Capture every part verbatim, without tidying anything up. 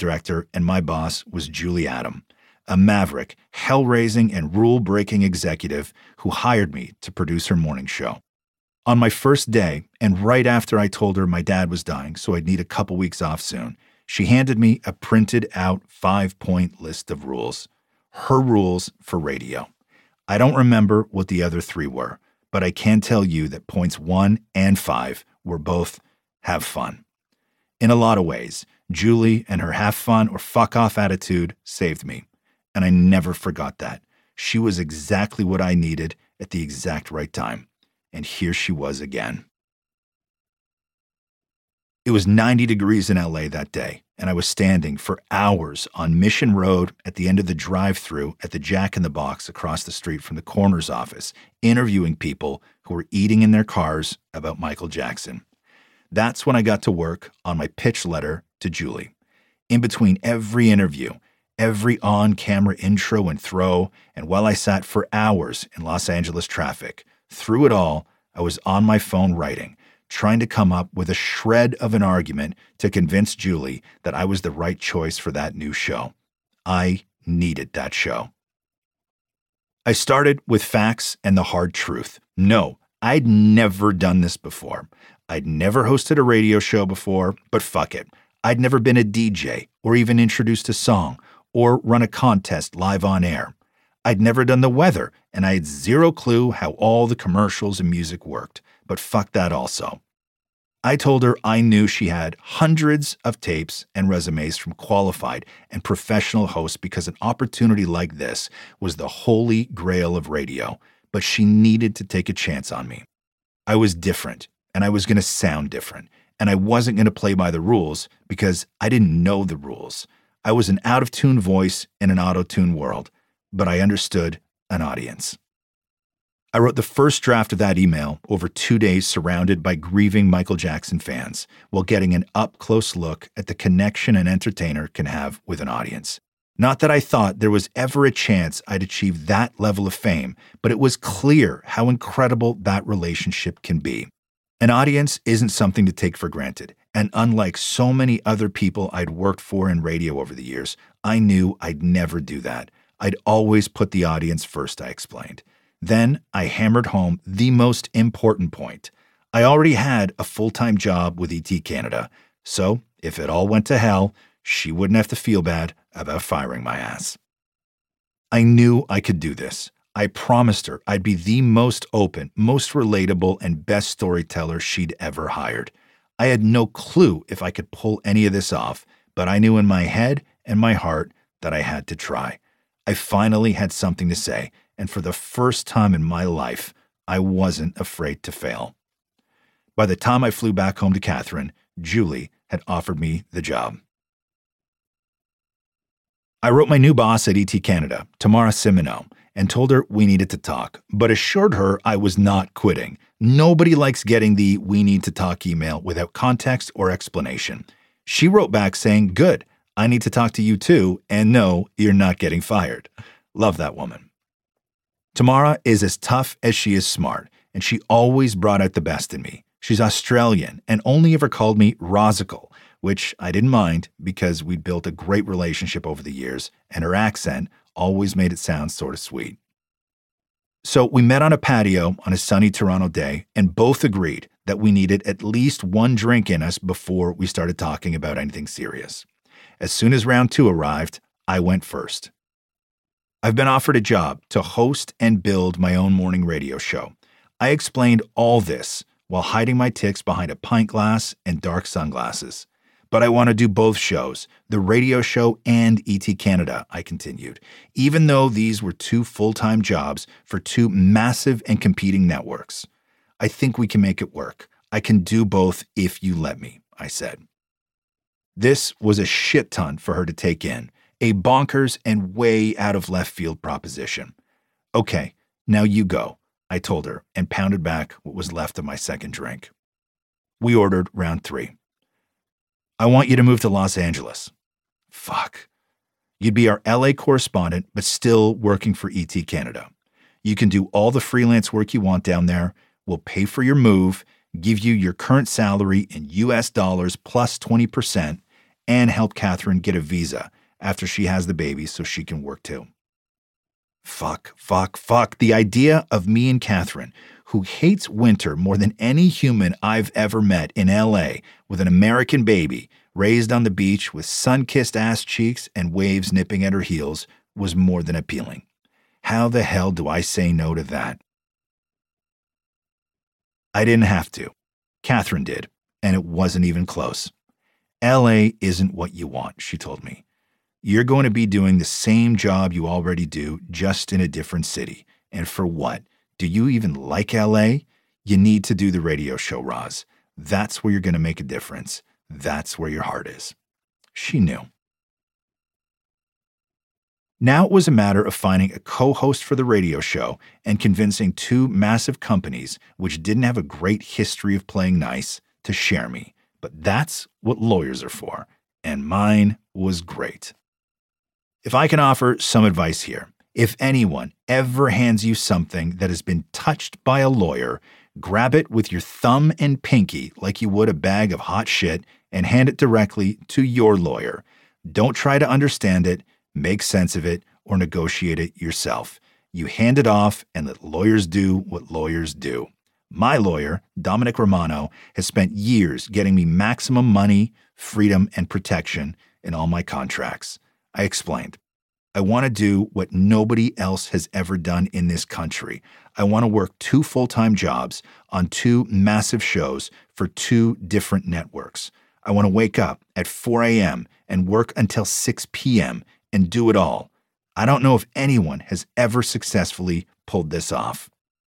director, and my boss was Julie Adam, a maverick, hell-raising, and rule-breaking executive who hired me to produce her morning show. On my first day, and right after I told her my dad was dying, so I'd need a couple weeks off soon, she handed me a printed-out five-point list of rules. Her rules for radio. I don't remember what the other three were, but I can tell you that points one and five were both have fun. In a lot of ways, Julie and her have fun or fuck off attitude saved me, and I never forgot that. She was exactly what I needed at the exact right time. And here she was again. It was ninety degrees in L A that day, and I was standing for hours on Mission Road at the end of the drive-thru at the Jack in the Box across the street from the coroner's office, interviewing people who were eating in their cars about Michael Jackson. That's when I got to work on my pitch letter to Julie. In between every interview, every on-camera intro and throw, and while I sat for hours in Los Angeles traffic, through it all, I was on my phone writing, trying to come up with a shred of an argument to convince Julie that I was the right choice for that new show. I needed that show. I started with facts and the hard truth. No, I'd never done this before. I'd never hosted a radio show before, but fuck it. I'd never been a D J or even introduced a song or run a contest live on air. I'd never done the weather, and I had zero clue how all the commercials and music worked, but fuck that also. I told her I knew she had hundreds of tapes and resumes from qualified and professional hosts because an opportunity like this was the holy grail of radio, but she needed to take a chance on me. I was different, and I was going to sound different, and I wasn't going to play by the rules because I didn't know the rules. I was an out-of-tune voice in an auto-tune world, but I understood an audience. I wrote the first draft of that email over two days surrounded by grieving Michael Jackson fans while getting an up-close look at the connection an entertainer can have with an audience. Not that I thought there was ever a chance I'd achieve that level of fame, but it was clear how incredible that relationship can be. An audience isn't something to take for granted, and unlike so many other people I'd worked for in radio over the years, I knew I'd never do that. I'd always put the audience first, I explained. Then I hammered home the most important point. I already had a full-time job with E T Canada, so if it all went to hell, she wouldn't have to feel bad about firing my ass. I knew I could do this. I promised her I'd be the most open, most relatable, and best storyteller she'd ever hired. I had no clue if I could pull any of this off, but I knew in my head and my heart that I had to try. I finally had something to say, and for the first time in my life, I wasn't afraid to fail. By the time I flew back home to Catherine, Julie had offered me the job. I wrote my new boss at E T Canada, Tamara Simino, and told her we needed to talk, but assured her I was not quitting. Nobody likes getting the "we need to talk" email without context or explanation. She wrote back saying, "Good, I need to talk to you too, and no, you're not getting fired." Love that woman. Tamara is as tough as she is smart, and she always brought out the best in me. She's Australian and only ever called me Rozical, which I didn't mind because we'd built a great relationship over the years, and her accent always made it sound sort of sweet. So we met on a patio on a sunny Toronto day and both agreed that we needed at least one drink in us before we started talking about anything serious. As soon as round two arrived, I went first. I've been offered a job to host and build my own morning radio show. I explained all this while hiding my tics behind a pint glass and dark sunglasses. But I want to do both shows, the radio show and E T Canada, I continued, even though these were two full-time jobs for two massive and competing networks. I think we can make it work. I can do both if you let me, I said. This was a shit ton for her to take in, a bonkers and way out of left field proposition. Okay, now you go, I told her and pounded back what was left of my second drink. We ordered round three. I want you to move to Los Angeles. Fuck. You'd be our L A correspondent, but still working for E T Canada. You can do all the freelance work you want down there. We'll pay for your move, give you your current salary in U S dollars plus twenty percent, and help Catherine get a visa after she has the baby so she can work too. Fuck, fuck, fuck. The idea of me and Catherine, who hates winter more than any human I've ever met in L A, with an American baby raised on the beach with sun-kissed ass cheeks and waves nipping at her heels, was more than appealing. How the hell do I say no to that? I didn't have to. Catherine did, and it wasn't even close. L A isn't what you want, she told me. You're going to be doing the same job you already do, just in a different city. And for what? Do you even like L A? You need to do the radio show, Roz. That's where you're going to make a difference. That's where your heart is. She knew. Now it was a matter of finding a co-host for the radio show and convincing two massive companies, which didn't have a great history of playing nice, to share me. But that's what lawyers are for. And mine was great. If I can offer some advice here, if anyone ever hands you something that has been touched by a lawyer, grab it with your thumb and pinky like you would a bag of hot shit and hand it directly to your lawyer. Don't try to understand it, make sense of it, or negotiate it yourself. You hand it off and let lawyers do what lawyers do. My lawyer, Dominic Romano, has spent years getting me maximum money, freedom, and protection in all my contracts. I explained. I want to do what nobody else has ever done in this country. I want to work two full-time jobs on two massive shows for two different networks. I want to wake up at four a.m. and work until six p.m. and do it all. I don't know if anyone has ever successfully pulled this off.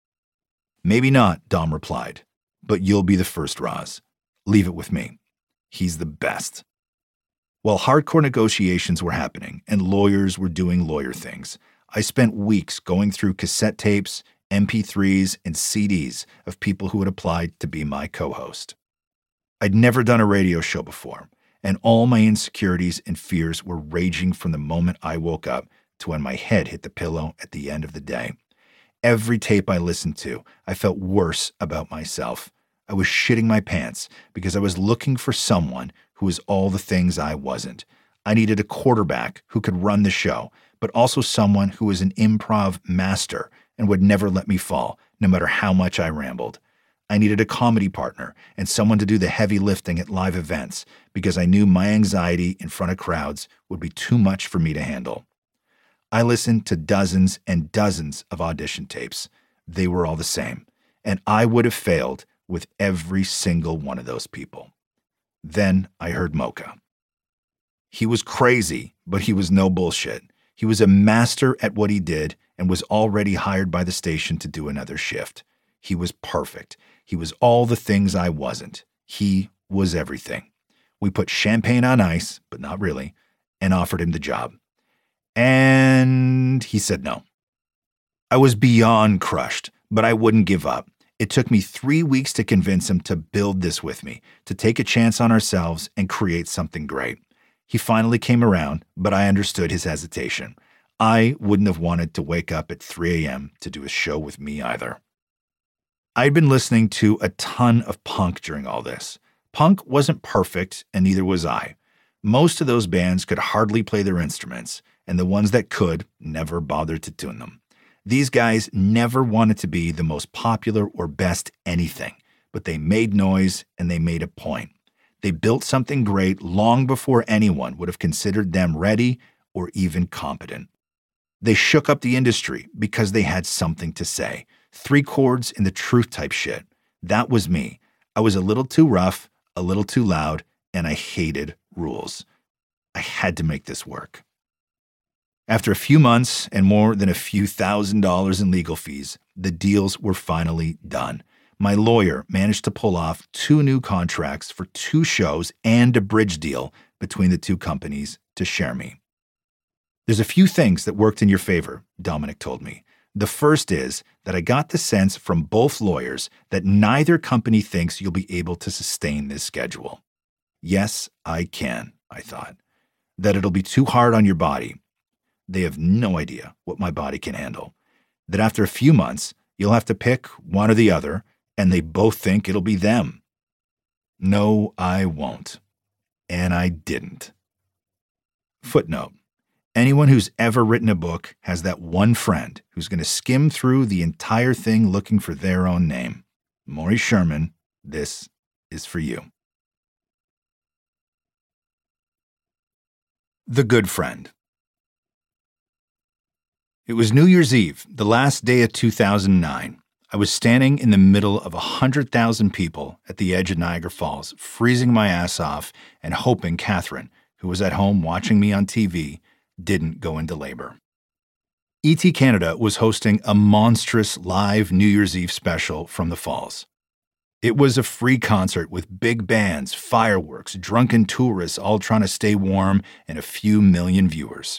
Maybe not, Dom replied, but you'll be the first, Roz. Leave it with me. He's the best. While hardcore negotiations were happening and lawyers were doing lawyer things, I spent weeks going through cassette tapes, M P threes, and C Ds of people who had applied to be my co-host. I'd never done a radio show before, and all my insecurities and fears were raging from the moment I woke up to when my head hit the pillow at the end of the day. Every tape I listened to, I felt worse about myself. I was shitting my pants because I was looking for someone who was all the things I wasn't. I needed a quarterback who could run the show, but also someone who was an improv master and would never let me fall, no matter how much I rambled. I needed a comedy partner and someone to do the heavy lifting at live events because I knew my anxiety in front of crowds would be too much for me to handle. I listened to dozens and dozens of audition tapes. They were all the same, and I would have failed with every single one of those people. Then I heard Mocha. He was crazy, but he was no bullshit. He was a master at what he did and was already hired by the station to do another shift. He was perfect. He was all the things I wasn't. He was everything. We put champagne on ice, but not really, and offered him the job. And he said no. I was beyond crushed, but I wouldn't give up. It took me three weeks to convince him to build this with me, to take a chance on ourselves and create something great. He finally came around, but I understood his hesitation. I wouldn't have wanted to wake up at three a.m. to do a show with me either. I'd been listening to a ton of punk during all this. Punk wasn't perfect, and neither was I. Most of those bands could hardly play their instruments, and the ones that could never bothered to tune them. These guys never wanted to be the most popular or best anything, but they made noise and they made a point. They built something great long before anyone would have considered them ready or even competent. They shook up the industry because they had something to say. Three chords in the truth type shit. That was me. I was a little too rough, a little too loud, and I hated rules. I had to make this work. After a few months and more than a few thousand dollars in legal fees, the deals were finally done. My lawyer managed to pull off two new contracts for two shows and a bridge deal between the two companies to share me. There's a few things that worked in your favor, Dominic told me. The first is that I got the sense from both lawyers that neither company thinks you'll be able to sustain this schedule. Yes, I can, I thought. That it'll be too hard on your body. They have no idea what my body can handle. That after a few months, you'll have to pick one or the other, and they both think it'll be them. No, I won't. And I didn't. Footnote: anyone who's ever written a book has that one friend who's going to skim through the entire thing looking for their own name. Maury Sherman, this is for you. The Good Friend. It was New Year's Eve, the last day of two thousand nine. I was standing in the middle of one hundred thousand people at the edge of Niagara Falls, freezing my ass off and hoping Catherine, who was at home watching me on T V, didn't go into labor. E T Canada was hosting a monstrous live New Year's Eve special from the Falls. It was a free concert with big bands, fireworks, drunken tourists all trying to stay warm, and a few million viewers.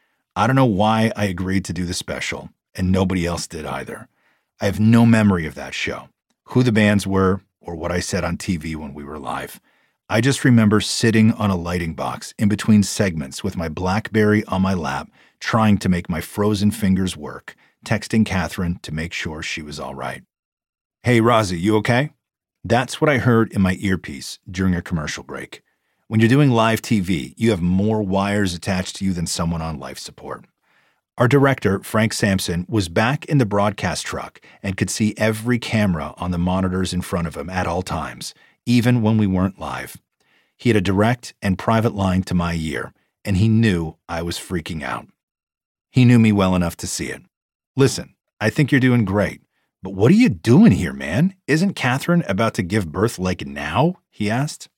I don't know why I agreed to do the special, and nobody else did either. I have no memory of that show, who the bands were, or what I said on T V when we were live. I just remember sitting on a lighting box in between segments with my BlackBerry on my lap, trying to make my frozen fingers work, texting Catherine to make sure she was all right. "Hey, Rosie, you okay?" That's what I heard in my earpiece during a commercial break. When you're doing live T V, you have more wires attached to you than someone on life support. Our director, Frank Sampson, was back in the broadcast truck and could see every camera on the monitors in front of him at all times, even when we weren't live. He had a direct and private line to my ear, and he knew I was freaking out. He knew me well enough to see it. "Listen, I think you're doing great, but what are you doing here, man? Isn't Catherine about to give birth like now?" he asked.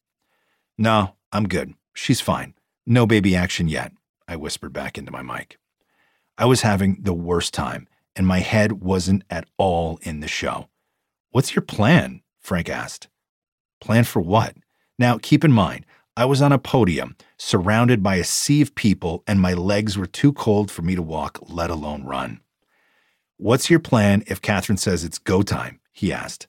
"No, I'm good. She's fine. No baby action yet," I whispered back into my mic. I was having the worst time, and my head wasn't at all in the show. "What's your plan?" Frank asked. "Plan for what?" Now, keep in mind, I was on a podium, surrounded by a sea of people, and my legs were too cold for me to walk, let alone run. "What's your plan if Catherine says it's go time?" he asked.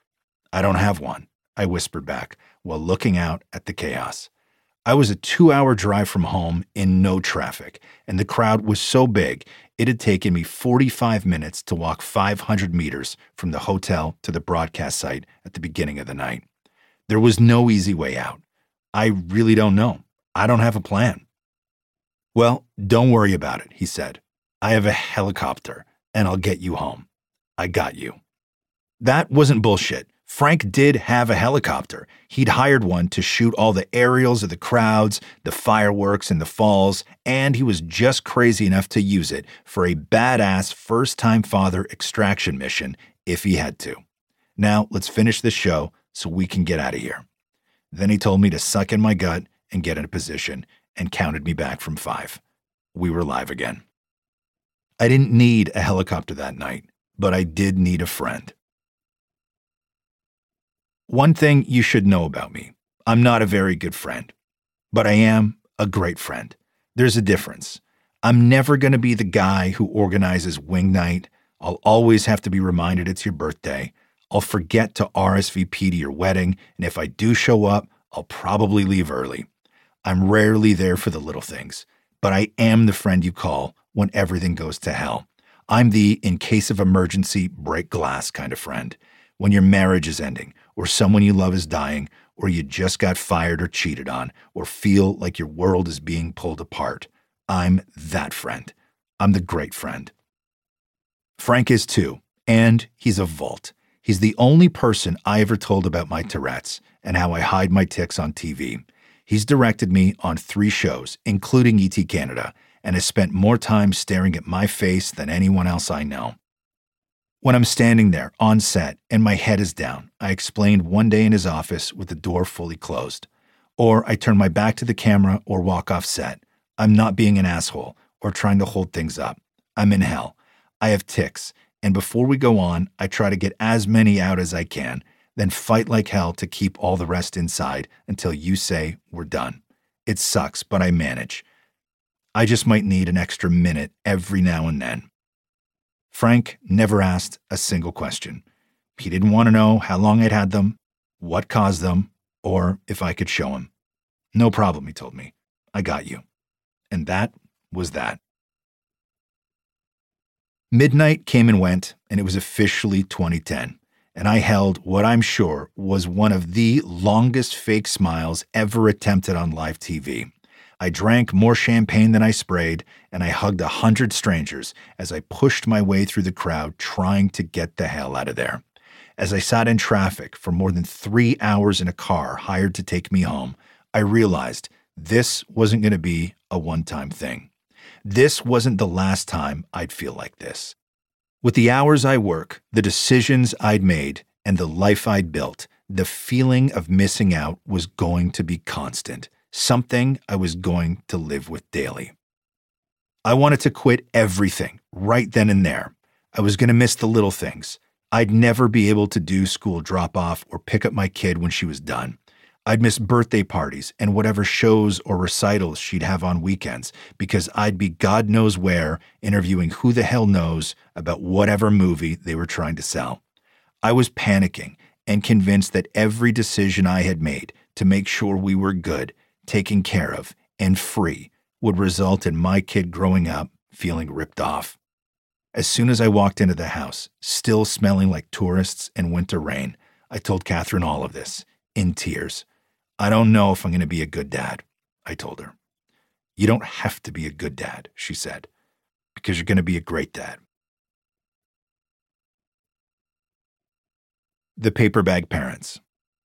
"I don't have one," I whispered back, while looking out at the chaos. I was a two-hour drive from home in no traffic, and the crowd was so big, it had taken me forty-five minutes to walk five hundred meters from the hotel to the broadcast site at the beginning of the night. There was no easy way out. I really don't know. I don't have a plan. "Well, don't worry about it," he said. "I have a helicopter, and I'll get you home. I got you." That wasn't bullshit. Frank did have a helicopter. He'd hired one to shoot all the aerials of the crowds, the fireworks, and the falls, and he was just crazy enough to use it for a badass first-time father extraction mission if he had to. "Now, let's finish this show so we can get out of here." Then he told me to suck in my gut and get in a position, and counted me back from five. We were live again. I didn't need a helicopter that night, but I did need a friend. One thing you should know about me: I'm not a very good friend, but I am a great friend. There's a difference. I'm never going to be the guy who organizes wing night. I'll always have to be reminded it's your birthday. I'll forget to R S V P to your wedding, and if I do show up, I'll probably leave early. I'm rarely there for the little things, but I am the friend you call when everything goes to hell. I'm the in case of emergency, break glass kind of friend. When your marriage is ending, or someone you love is dying, or you just got fired or cheated on, or feel like your world is being pulled apart, I'm that friend. I'm the great friend. Frank is too, and he's a vault. He's the only person I ever told about my Tourette's and how I hide my tics on T V. He's directed me on three shows, including E T Canada, and has spent more time staring at my face than anyone else I know. When I'm standing there on set and my head is down, I explained one day in his office with the door fully closed. Or I turn my back to the camera or walk off set. I'm not being an asshole or trying to hold things up. I'm in hell. I have tics, and before we go on, I try to get as many out as I can, then fight like hell to keep all the rest inside until you say we're done. It sucks, but I manage. I just might need an extra minute every now and then. Frank never asked a single question. He didn't want to know how long I'd had them, what caused them, or if I could show him. "No problem," he told me. "I got you." And that was that. Midnight came and went, and it was officially twenty ten, and I held what I'm sure was one of the longest fake smiles ever attempted on live T V. I drank more champagne than I sprayed, and I hugged a hundred strangers as I pushed my way through the crowd trying to get the hell out of there. As I sat in traffic for more than three hours in a car hired to take me home, I realized this wasn't going to be a one-time thing. This wasn't the last time I'd feel like this. With the hours I work, the decisions I'd made, and the life I'd built, the feeling of missing out was going to be constant, something I was going to live with daily. I wanted to quit everything right then and there. I was going to miss the little things. I'd never be able to do school drop-off or pick up my kid when she was done. I'd miss birthday parties and whatever shows or recitals she'd have on weekends because I'd be God knows where interviewing who the hell knows about whatever movie they were trying to sell. I was panicking and convinced that every decision I had made to make sure we were good, taken care of, and free would result in my kid growing up feeling ripped off. As soon as I walked into the house, still smelling like tourists and winter rain, I told Catherine all of this, in tears. I don't know if I'm going to be a good dad, I told her. You don't have to be a good dad, she said, because you're going to be a great dad. The paper bag parents.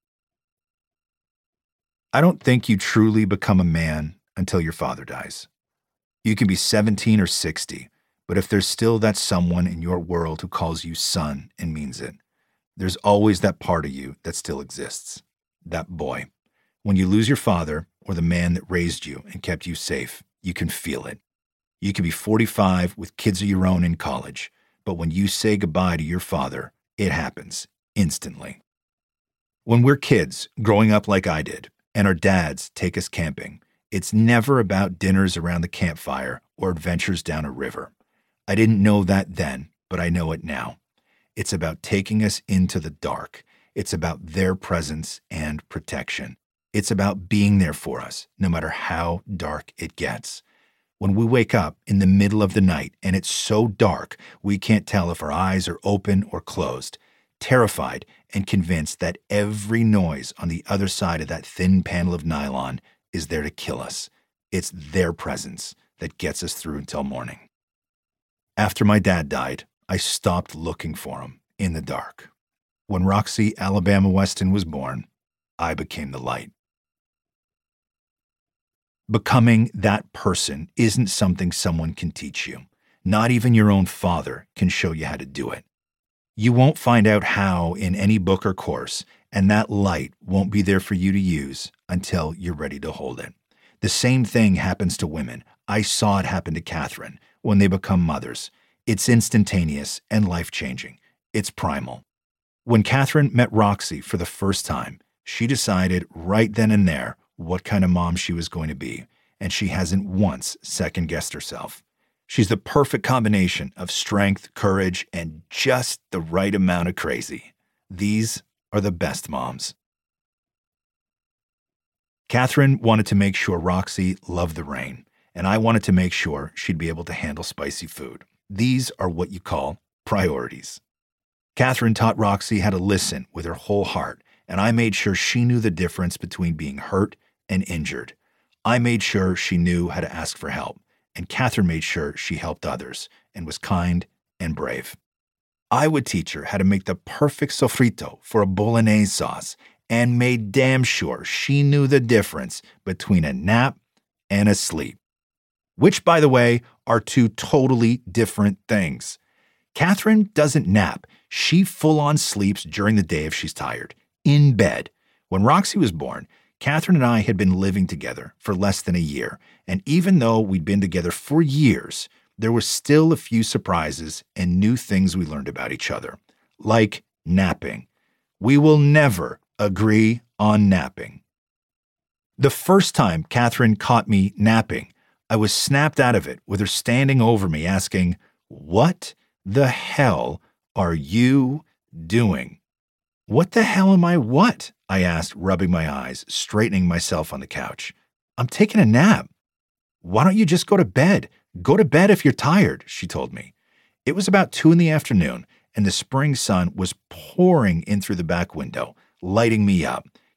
I don't think you truly become a man until your father dies. You can be seventeen or sixty, but if there's still that someone in your world who calls you son and means it, there's always that part of you that still exists, that boy. When you lose your father or the man that raised you and kept you safe, you can feel it. You can be forty-five with kids of your own in college, but when you say goodbye to your father, it happens instantly. When we're kids, growing up like I did, and our dads take us camping, it's never about dinners around the campfire or adventures down a river. I didn't know that then, but I know it now. It's about taking us into the dark. It's about their presence and protection. It's about being there for us, no matter how dark it gets. When we wake up in the middle of the night and it's so dark we can't tell if our eyes are open or closed, terrified and convinced that every noise on the other side of that thin panel of nylon is there to kill us. It's their presence that gets us through until morning. After my dad died, I stopped looking for him in the dark. When Roxy Alabama Weston was born, I became the light. Becoming that person isn't something someone can teach you. Not even your own father can show you how to do it. You won't find out how in any book or course, and that light won't be there for you to use until you're ready to hold it. The same thing happens to women. I saw it happen to Catherine when they become mothers. It's instantaneous and life-changing. It's primal. When Catherine met Roxy for the first time, she decided right then and there what kind of mom she was going to be, and she hasn't once second-guessed herself. She's the perfect combination of strength, courage, and just the right amount of crazy. These are the best moms. Catherine wanted to make sure Roxy loved the rain, and I wanted to make sure she'd be able to handle spicy food. These are what you call priorities. Catherine taught Roxy how to listen with her whole heart, and I made sure she knew the difference between being hurt and injured. I made sure she knew how to ask for help, and Catherine made sure she helped others and was kind and brave. I would teach her how to make the perfect sofrito for a bolognese sauce and made damn sure she knew the difference between a nap and a sleep, which, by the way, are two totally different things. Catherine doesn't nap. She full-on sleeps during the day if she's tired, in bed. When Roxy was born, Catherine and I had been living together for less than a year, and even though we'd been together for years, there were still a few surprises and new things we learned about each other, like napping. We will never agree on napping. The first time Catherine caught me napping, I was snapped out of it with her standing over me asking, "What the hell are you doing?" "What the hell am I what?" I asked, rubbing my eyes, straightening myself on the couch. "I'm taking a nap." "Why don't you just go to bed? Go to bed if you're tired," she told me. It was about two in the afternoon, and the spring sun was pouring in through the back window, lighting me up.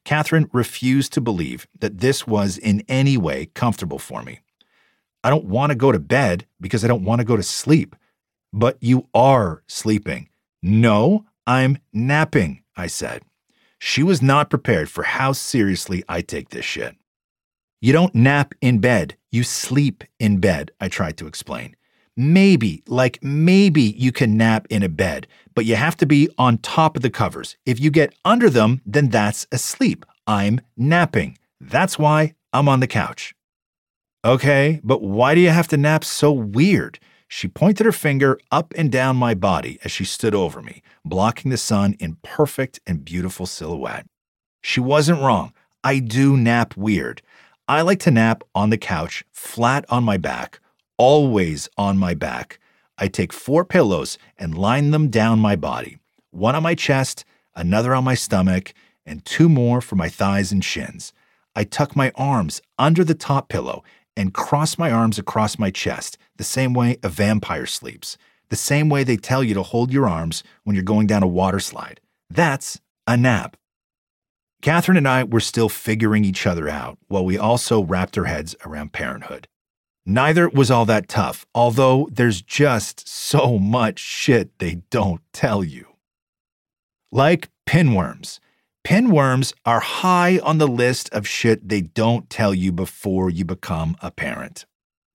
Catherine refused to believe that this was in any way comfortable for me. I don't want to go to bed because I don't want to go to sleep. But you are sleeping. No, I'm napping, I said. She was not prepared for how seriously I take this shit. You don't nap in bed, you sleep in bed, I tried to explain. Maybe, like maybe you can nap in a bed, but you have to be on top of the covers. If you get under them, then that's asleep. I'm napping. That's why I'm on the couch. Okay, but why do you have to nap so weird? She pointed her finger up and down my body as she stood over me, blocking the sun in perfect and beautiful silhouette. She wasn't wrong. I do nap weird. I like to nap on the couch, flat on my back, always on my back. I take four pillows and line them down my body, one on my chest, another on my stomach, and two more for my thighs and shins. I tuck my arms under the top pillow and cross my arms across my chest, the same way a vampire sleeps, the same way they tell you to hold your arms when you're going down a water slide. That's a nap. Catherine and I were still figuring each other out while we also wrapped our heads around parenthood. Neither was all that tough, although there's just so much shit they don't tell you. Like pinworms. Pinworms are high on the list of shit they don't tell you before you become a parent.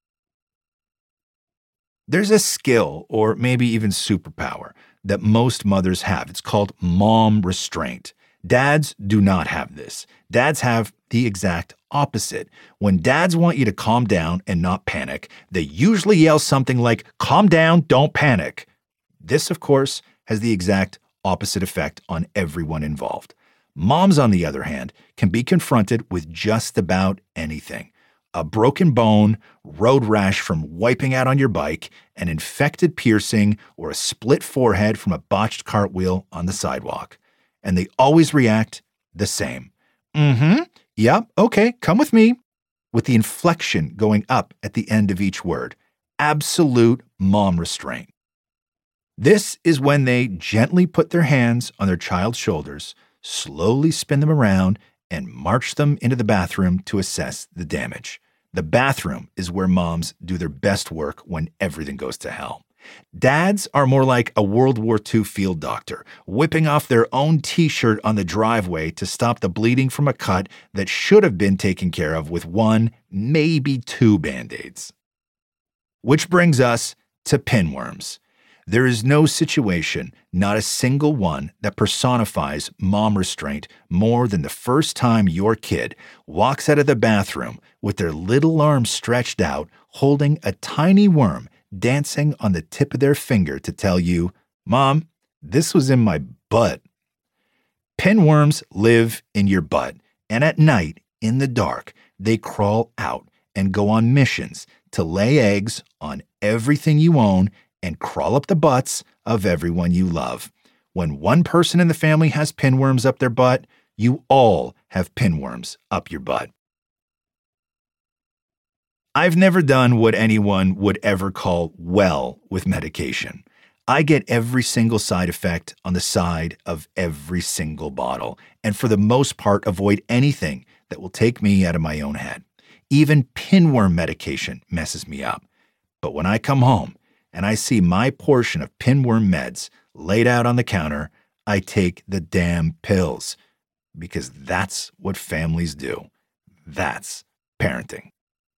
There's a skill, or maybe even superpower, that most mothers have. It's called mom restraint. Dads do not have this. Dads have the exact opposite. When dads want you to calm down and not panic, they usually yell something like, "Calm down, don't panic." This, of course, has the exact opposite effect on everyone involved. Moms, on the other hand, can be confronted with just about anything. A broken bone, road rash from wiping out on your bike, an infected piercing, or a split forehead from a botched cartwheel on the sidewalk. And they always react the same. Mm-hmm, yep, okay, come with me. With the inflection going up at the end of each word. Absolute mom restraint. This is when they gently put their hands on their child's shoulders, slowly spin them around, and march them into the bathroom to assess the damage. The bathroom is where moms do their best work when everything goes to hell. Dads are more like a World War Two field doctor, whipping off their own t-shirt on the driveway to stop the bleeding from a cut that should have been taken care of with one, maybe two Band-Aids. Which brings us to pinworms. There is no situation, not a single one, that personifies mom restraint more than the first time your kid walks out of the bathroom with their little arms stretched out, holding a tiny worm dancing on the tip of their finger to tell you, "Mom, this was in my butt." Pinworms live in your butt, and at night, in the dark, they crawl out and go on missions to lay eggs on everything you own and crawl up the butts of everyone you love. When one person in the family has pinworms up their butt, you all have pinworms up your butt. I've never done what anyone would ever call well with medication. I get every single side effect on the side of every single bottle, and for the most part avoid anything that will take me out of my own head. Even pinworm medication messes me up. But when I come home and I see my portion of pinworm meds laid out on the counter, I take the damn pills. Because that's what families do. That's parenting.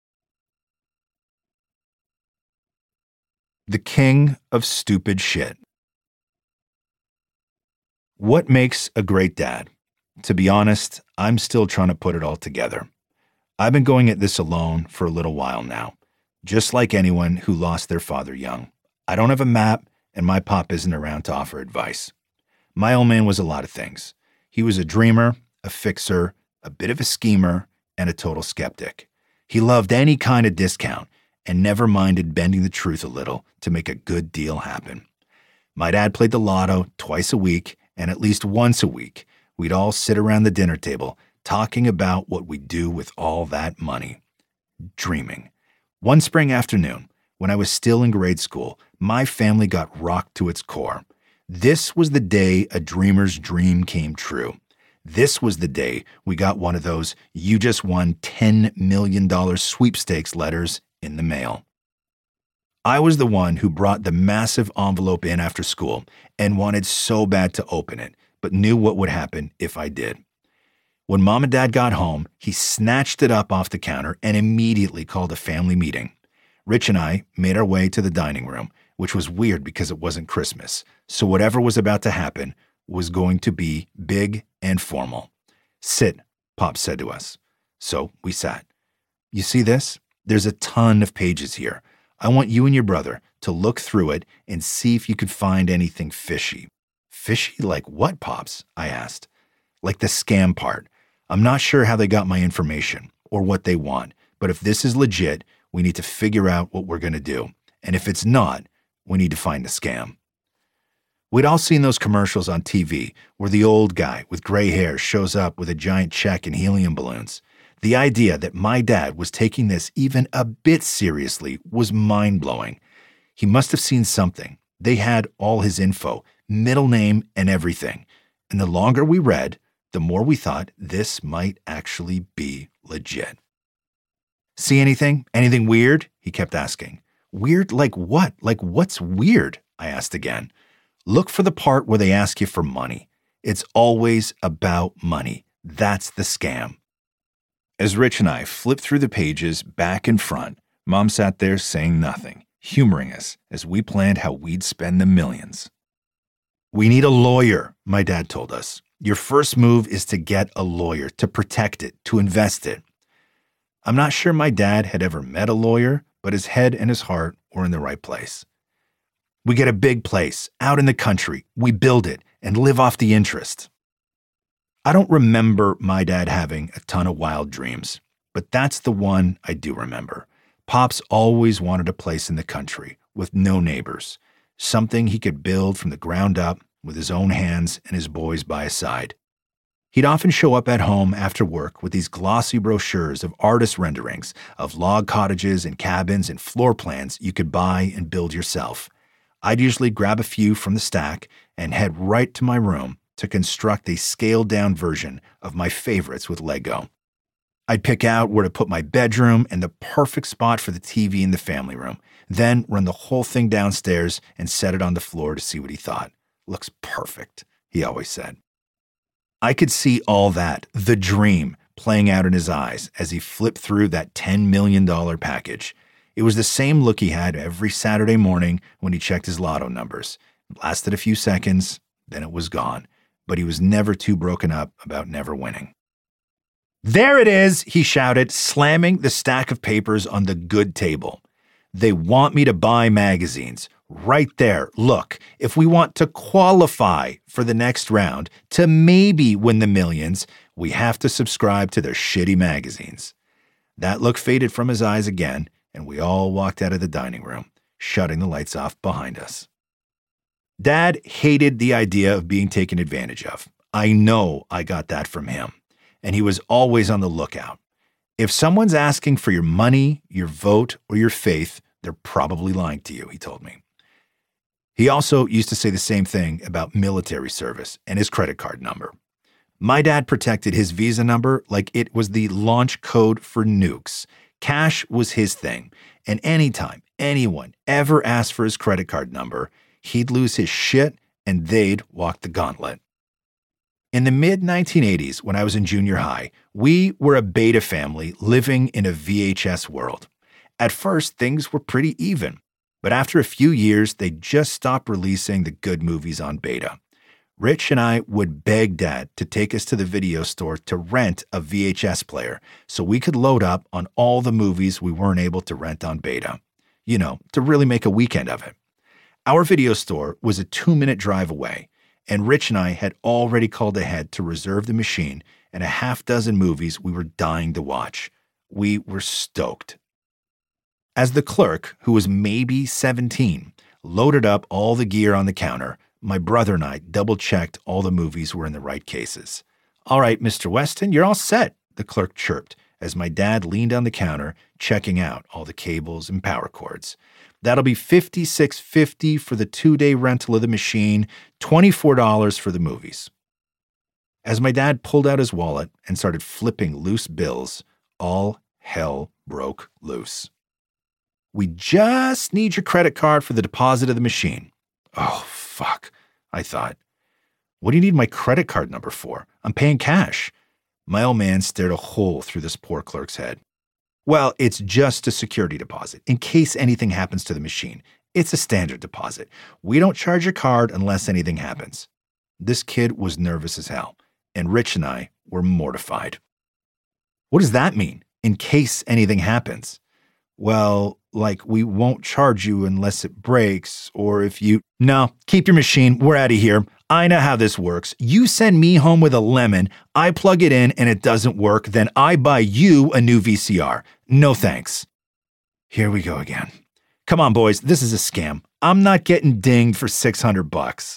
The king of stupid shit. What makes a great dad? To be honest, I'm still trying to put it all together. I've been going at this alone for a little while now. Just like anyone who lost their father young. I don't have a map, and my pop isn't around to offer advice. My old man was a lot of things. He was a dreamer, a fixer, a bit of a schemer, and a total skeptic. He loved any kind of discount and never minded bending the truth a little to make a good deal happen. My dad played the lotto twice a week, and at least once a week, we'd all sit around the dinner table talking about what we'd do with all that money. Dreaming. One spring afternoon, when I was still in grade school, my family got rocked to its core. This was the day a dreamer's dream came true. This was the day we got one of those "you just won ten million dollars sweepstakes" letters in the mail. I was the one who brought the massive envelope in after school and wanted so bad to open it, but knew what would happen if I did. When Mom and Dad got home, he snatched it up off the counter and immediately called a family meeting. Rich and I made our way to the dining room, which was weird because it wasn't Christmas, so whatever was about to happen was going to be big and formal. "Sit," Pop said to us. So we sat. "You see this? There's a ton of pages here. I want you and your brother to look through it and see if you could find anything fishy." "Fishy like what, Pops?" I asked. "Like the scam part. I'm not sure how they got my information or what they want, but if this is legit, we need to figure out what we're going to do. And if it's not, we need to find the scam." We'd all seen those commercials on T V where the old guy with gray hair shows up with a giant check and helium balloons. The idea that my dad was taking this even a bit seriously was mind-blowing. He must have seen something. They had all his info, middle name and everything. And the longer we read, the more we thought this might actually be legit. "See anything? Anything weird?" he kept asking. "Weird like what? Like what's weird?" I asked again. "Look for the part where they ask you for money. It's always about money. That's the scam." As Rich and I flipped through the pages back and front, Mom sat there saying nothing, humoring us as we planned how we'd spend the millions. "We need a lawyer," my dad told us. "Your first move is to get a lawyer, to protect it, to invest it." I'm not sure my dad had ever met a lawyer, but his head and his heart were in the right place. "We get a big place, out in the country, we build it, and live off the interest." I don't remember my dad having a ton of wild dreams, but that's the one I do remember. Pops always wanted a place in the country, with no neighbors, something he could build from the ground up with his own hands and his boys by his side. He'd often show up at home after work with these glossy brochures of artist renderings of log cottages and cabins and floor plans you could buy and build yourself. I'd usually grab a few from the stack and head right to my room to construct a scaled-down version of my favorites with Lego. I'd pick out where to put my bedroom and the perfect spot for the T V in the family room, then run the whole thing downstairs and set it on the floor to see what he thought. "Looks perfect," he always said. I could see all that, the dream, playing out in his eyes as he flipped through that ten million dollars package. It was the same look he had every Saturday morning when he checked his lotto numbers. It lasted a few seconds, then it was gone, but he was never too broken up about never winning. "There it is," he shouted, slamming the stack of papers on the good table. "They want me to buy magazines. Right there, look, if we want to qualify for the next round to maybe win the millions, we have to subscribe to their shitty magazines." That look faded from his eyes again, and we all walked out of the dining room, shutting the lights off behind us. Dad hated the idea of being taken advantage of. I know I got that from him, and he was always on the lookout. If someone's asking for your money, your vote, or your faith, they're probably lying to you, he told me. He also used to say the same thing about military service and his credit card number. My dad protected his Visa number like it was the launch code for nukes. Cash was his thing, and anytime anyone ever asked for his credit card number, he'd lose his shit and they'd walk the gauntlet. In the mid nineteen eighties, when I was in junior high, we were a beta family living in a V H S world. At first, things were pretty even, but after a few years, they just stopped releasing the good movies on beta. Rich and I would beg Dad to take us to the video store to rent a V H S player so we could load up on all the movies we weren't able to rent on beta. You know, to really make a weekend of it. Our video store was a two-minute drive away, and Rich and I had already called ahead to reserve the machine and a half dozen movies we were dying to watch. We were stoked. As the clerk, who was maybe seventeen, loaded up all the gear on the counter, my brother and I double-checked all the movies were in the right cases. "All right, Mister Weston, you're all set," the clerk chirped as my dad leaned on the counter, checking out all the cables and power cords. "That'll be fifty-six fifty for the two-day rental of the machine, twenty-four dollars for the movies." As my dad pulled out his wallet and started flipping loose bills, all hell broke loose. "We just need your credit card for the deposit of the machine." Oh, fuck, I thought. What do you need my credit card number for? I'm paying cash. My old man stared a hole through this poor clerk's head. "Well, it's just a security deposit, in case anything happens to the machine. It's a standard deposit. We don't charge your card unless anything happens." This kid was nervous as hell, and Rich and I were mortified. "What does that mean, in case anything happens?" "Well, like we won't charge you unless it breaks, or if you—" "No, keep your machine. We're out of here. I know how this works. You send me home with a lemon, I plug it in and it doesn't work, then I buy you a new V C R. No thanks." Here we go again. Come on, boys, this is a scam. I'm not getting dinged for six hundred bucks.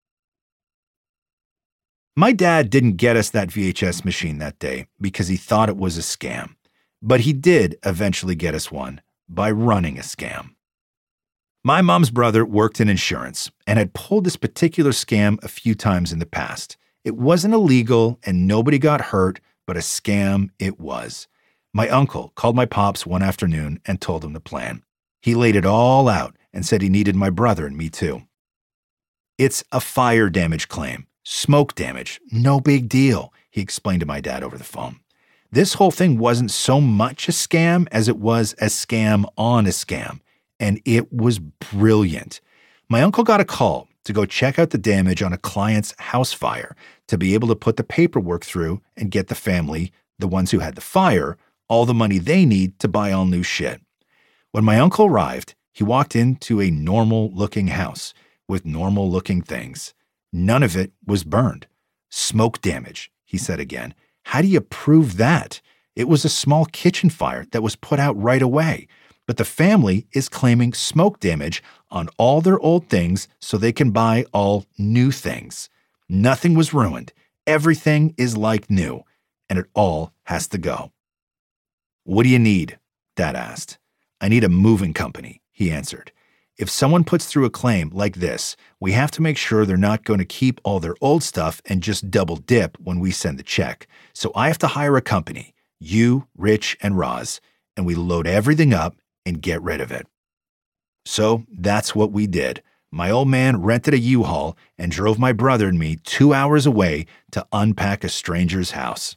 My dad didn't get us that V H S machine that day because he thought it was a scam. But he did eventually get us one by running a scam. My mom's brother worked in insurance and had pulled this particular scam a few times in the past. It wasn't illegal and nobody got hurt, but a scam it was. My uncle called my pops one afternoon and told him the plan. He laid it all out and said he needed my brother and me too. "It's a fire damage claim. Smoke damage. No big deal," he explained to my dad over the phone. This whole thing wasn't so much a scam as it was a scam on a scam, and it was brilliant. My uncle got a call to go check out the damage on a client's house fire to be able to put the paperwork through and get the family, the ones who had the fire, all the money they need to buy all new shit. When my uncle arrived, he walked into a normal-looking house with normal-looking things. None of it was burned. "Smoke damage," he said again. "How do you prove that? It was a small kitchen fire that was put out right away. But the family is claiming smoke damage on all their old things so they can buy all new things. Nothing was ruined. Everything is like new, and it all has to go." "What do you need?" Dad asked. "I need a moving company," he answered. "If someone puts through a claim like this, we have to make sure they're not going to keep all their old stuff and just double dip when we send the check. So I have to hire a company, you, Rich, and Roz, and we load everything up and get rid of it." So that's what we did. My old man rented a U-Haul and drove my brother and me two hours away to unpack a stranger's house.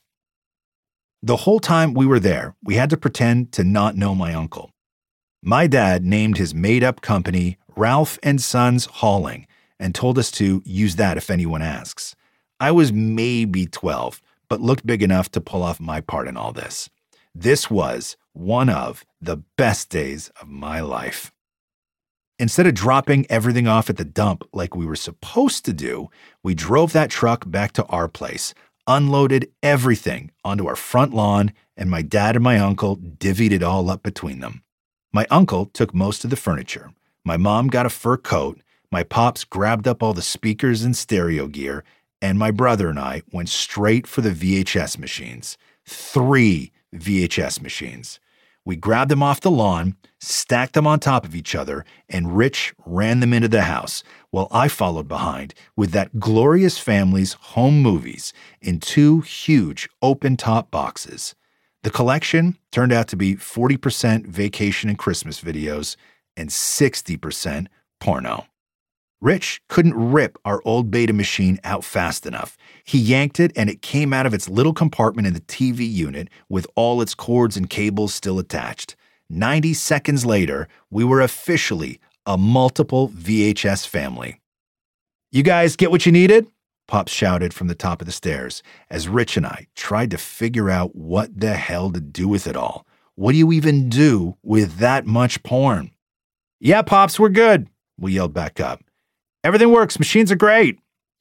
The whole time we were there, we had to pretend to not know my uncle. My dad named his made-up company Ralph and Sons Hauling and told us to use that if anyone asks. I was maybe twelve, but looked big enough to pull off my part in all this. This was one of the best days of my life. Instead of dropping everything off at the dump like we were supposed to do, we drove that truck back to our place, unloaded everything onto our front lawn, and my dad and my uncle divvied it all up between them. My uncle took most of the furniture. My mom got a fur coat. My pops grabbed up all the speakers and stereo gear, and my brother and I went straight for the V H S machines. Three V H S machines. We grabbed them off the lawn, stacked them on top of each other, and Rich ran them into the house, while I followed behind with that glorious family's home movies in two huge open-top boxes. The collection turned out to be forty percent vacation and Christmas videos and sixty percent porno. Rich couldn't rip our old Beta machine out fast enough. He yanked it and it came out of its little compartment in the T V unit with all its cords and cables still attached. ninety seconds later, we were officially a multiple V H S family. "You guys get what you needed?" Pops shouted from the top of the stairs as Rich and I tried to figure out what the hell to do with it all. What do you even do with that much porn? "Yeah, Pops, we're good," we yelled back up. "Everything works. Machines are great."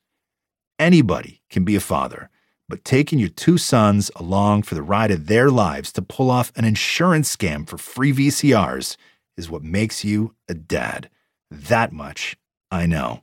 Anybody can be a father, but taking your two sons along for the ride of their lives to pull off an insurance scam for free V C Rs is what makes you a dad. That much I know.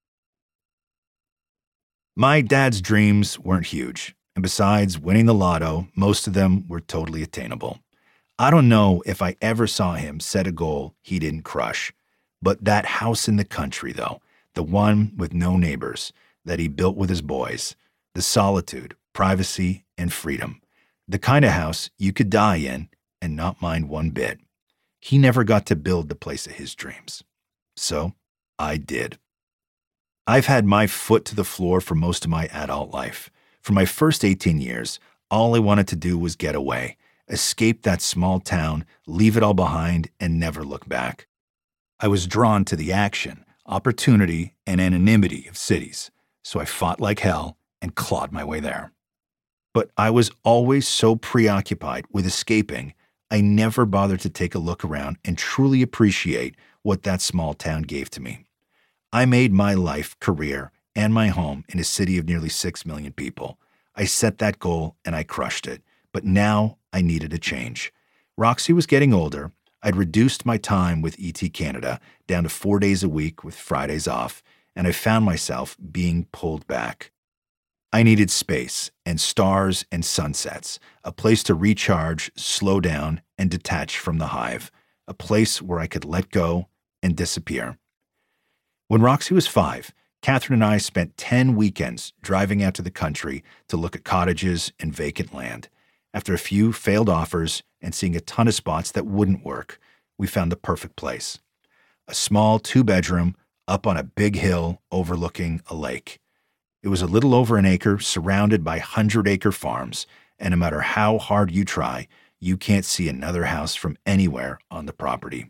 My dad's dreams weren't huge, and besides winning the lotto, most of them were totally attainable. I don't know if I ever saw him set a goal he didn't crush, but that house in the country, though, the one with no neighbors that he built with his boys, The solitude, privacy, and freedom. The kind of house you could die in and not mind one bit. He never got to build the place of his dreams. So, I did. I've had my foot to the floor for most of my adult life. For my first eighteen years, all I wanted to do was get away, escape that small town, leave it all behind, and never look back. I was drawn to the action, opportunity, and anonymity of cities, so I fought like hell and clawed my way there. But I was always so preoccupied with escaping, I never bothered to take a look around and truly appreciate what that small town gave to me. I made my life, career, and my home in a city of nearly six million people. I set that goal and I crushed it, but now I needed a change. Roxy was getting older. I'd reduced my time with E T Canada down to four days a week with Fridays off, and I found myself being pulled back. I needed space and stars and sunsets, a place to recharge, slow down, and detach from the hive, a place where I could let go and disappear. When Roxy was five, Catherine and I spent ten weekends driving out to the country to look at cottages and vacant land. After a few failed offers and seeing a ton of spots that wouldn't work, we found the perfect place. A small two-bedroom up on a big hill overlooking a lake. It was a little over an acre surrounded by hundred-acre farms, and no matter how hard you try, you can't see another house from anywhere on the property.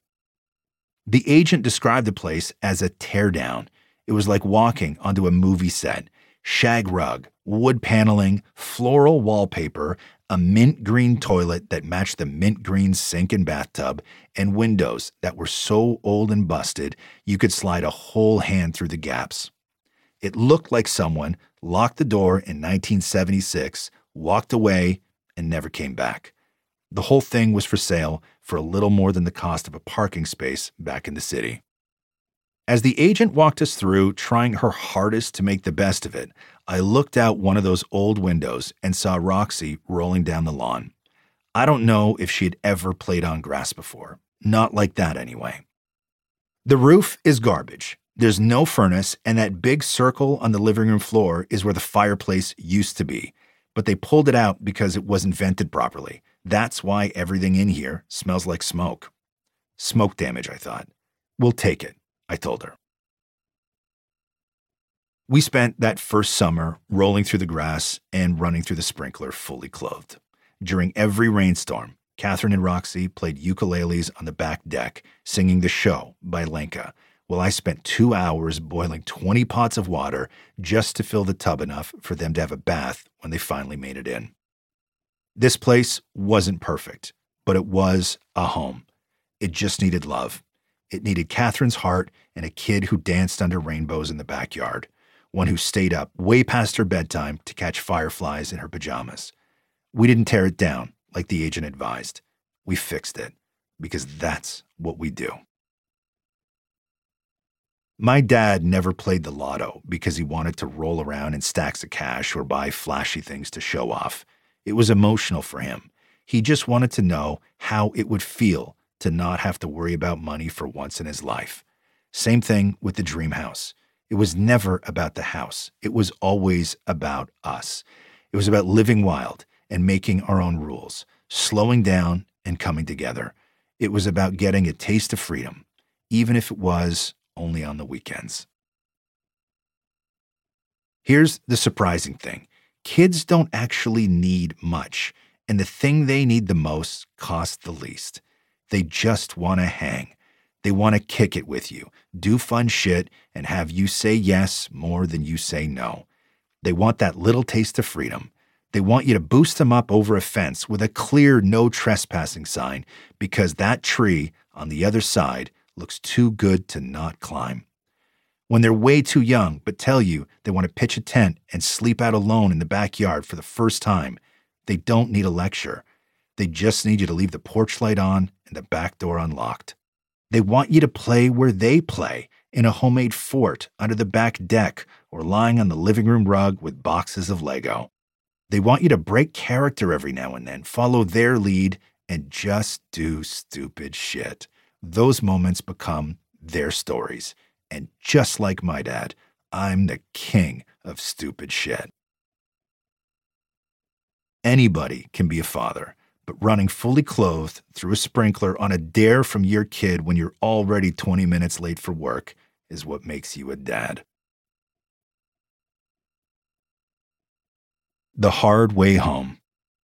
The agent described the place as a teardown. It was like walking onto a movie set. Shag rug, wood paneling, floral wallpaper, a mint green toilet that matched the mint green sink and bathtub, and windows that were so old and busted you could slide a whole hand through the gaps. It looked like someone locked the door in nineteen seventy-six, walked away, and never came back. The whole thing was for sale for a little more than the cost of a parking space back in the city. As the agent walked us through, trying her hardest to make the best of it, I looked out one of those old windows and saw Roxy rolling down the lawn. I don't know if she had ever played on grass before. Not like that anyway. The roof is garbage. There's no furnace, and that big circle on the living room floor is where the fireplace used to be. But they pulled it out because it wasn't vented properly. That's why everything in here smells like smoke. Smoke damage, I thought. We'll take it, I told her. We spent that first summer rolling through the grass and running through the sprinkler fully clothed. During every rainstorm, Catherine and Roxy played ukuleles on the back deck, singing The Show by Lenka, while I spent two hours boiling twenty pots of water just to fill the tub enough for them to have a bath when they finally made it in. This place wasn't perfect, but it was a home. It just needed love. It needed Catherine's heart and a kid who danced under rainbows in the backyard, one who stayed up way past her bedtime to catch fireflies in her pajamas. We didn't tear it down like the agent advised. We fixed it, because that's what we do. My dad never played the lotto because he wanted to roll around in stacks of cash or buy flashy things to show off. It was emotional for him. He just wanted to know how it would feel to not have to worry about money for once in his life. Same thing with the dream house. It was never about the house. It was always about us. It was about living wild and making our own rules, slowing down and coming together. It was about getting a taste of freedom, even if it was only on the weekends. Here's the surprising thing. Kids don't actually need much, and the thing they need the most costs the least. They just want to hang. They want to kick it with you, do fun shit, and have you say yes more than you say no. They want that little taste of freedom. They want you to boost them up over a fence with a clear no trespassing sign because that tree on the other side looks too good to not climb. When they're way too young but tell you they want to pitch a tent and sleep out alone in the backyard for the first time, they don't need a lecture. They just need you to leave the porch light on and the back door unlocked. They want you to play where they play, in a homemade fort under the back deck or lying on the living room rug with boxes of Lego. They want you to break character every now and then, follow their lead, and just do stupid shit. Those moments become their stories. And just like my dad, I'm the king of stupid shit. Anybody can be a father, but running fully clothed through a sprinkler on a dare from your kid when you're already twenty minutes late for work is what makes you a dad. The hard way home.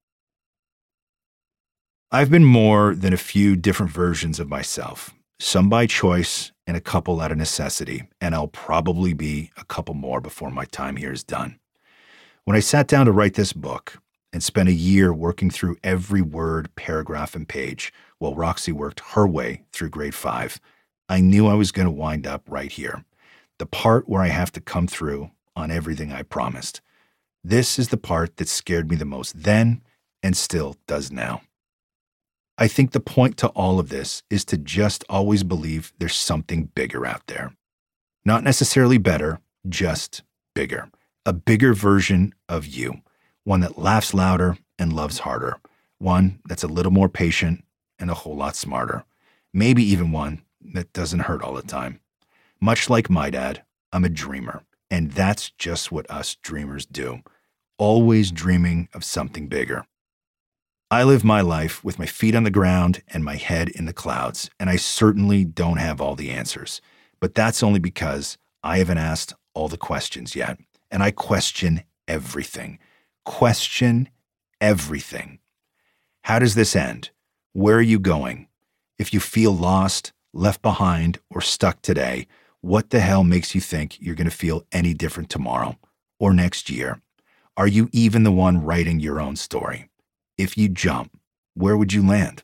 I've been more than a few different versions of myself, some by choice and a couple out of necessity, and I'll probably be a couple more before my time here is done. When I sat down to write this book and spent a year working through every word, paragraph, and page while Roxy worked her way through grade five, I knew I was going to wind up right here, the part where I have to come through on everything I promised. This is the part that scared me the most then and still does now. I think the point to all of this is to just always believe there's something bigger out there. Not necessarily better, just bigger. A bigger version of you. One that laughs louder and loves harder. One that's a little more patient and a whole lot smarter. Maybe even one that doesn't hurt all the time. Much like my dad, I'm a dreamer. And that's just what us dreamers do. Always dreaming of something bigger. I live my life with my feet on the ground and my head in the clouds, and I certainly don't have all the answers. But that's only because I haven't asked all the questions yet, and I question everything. Question everything. How does this end? Where are you going? If you feel lost, left behind, or stuck today, what the hell makes you think you're going to feel any different tomorrow or next year? Are you even the one writing your own story? If you jump, where would you land?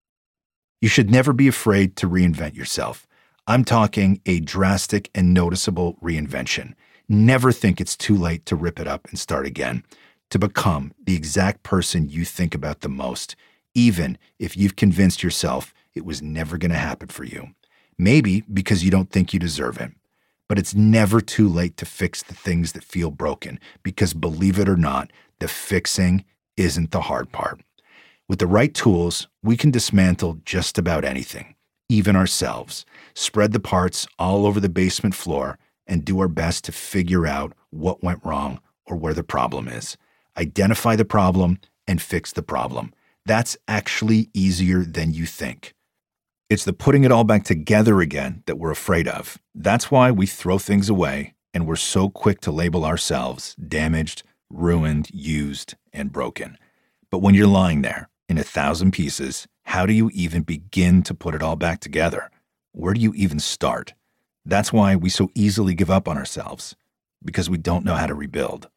You should never be afraid to reinvent yourself. I'm talking a drastic and noticeable reinvention. Never think it's too late to rip it up and start again, to become the exact person you think about the most, even if you've convinced yourself it was never going to happen for you. Maybe because you don't think you deserve it. But it's never too late to fix the things that feel broken, because believe it or not, the fixing isn't the hard part. With the right tools, we can dismantle just about anything, even ourselves, spread the parts all over the basement floor, and do our best to figure out what went wrong or where the problem is. Identify the problem and fix the problem. That's actually easier than you think. It's the putting it all back together again that we're afraid of. That's why we throw things away and we're so quick to label ourselves damaged, ruined, used, and broken. But when you're lying there in a thousand pieces, how do you even begin to put it all back together? Where do you even start? That's why we so easily give up on ourselves, because we don't know how to rebuild.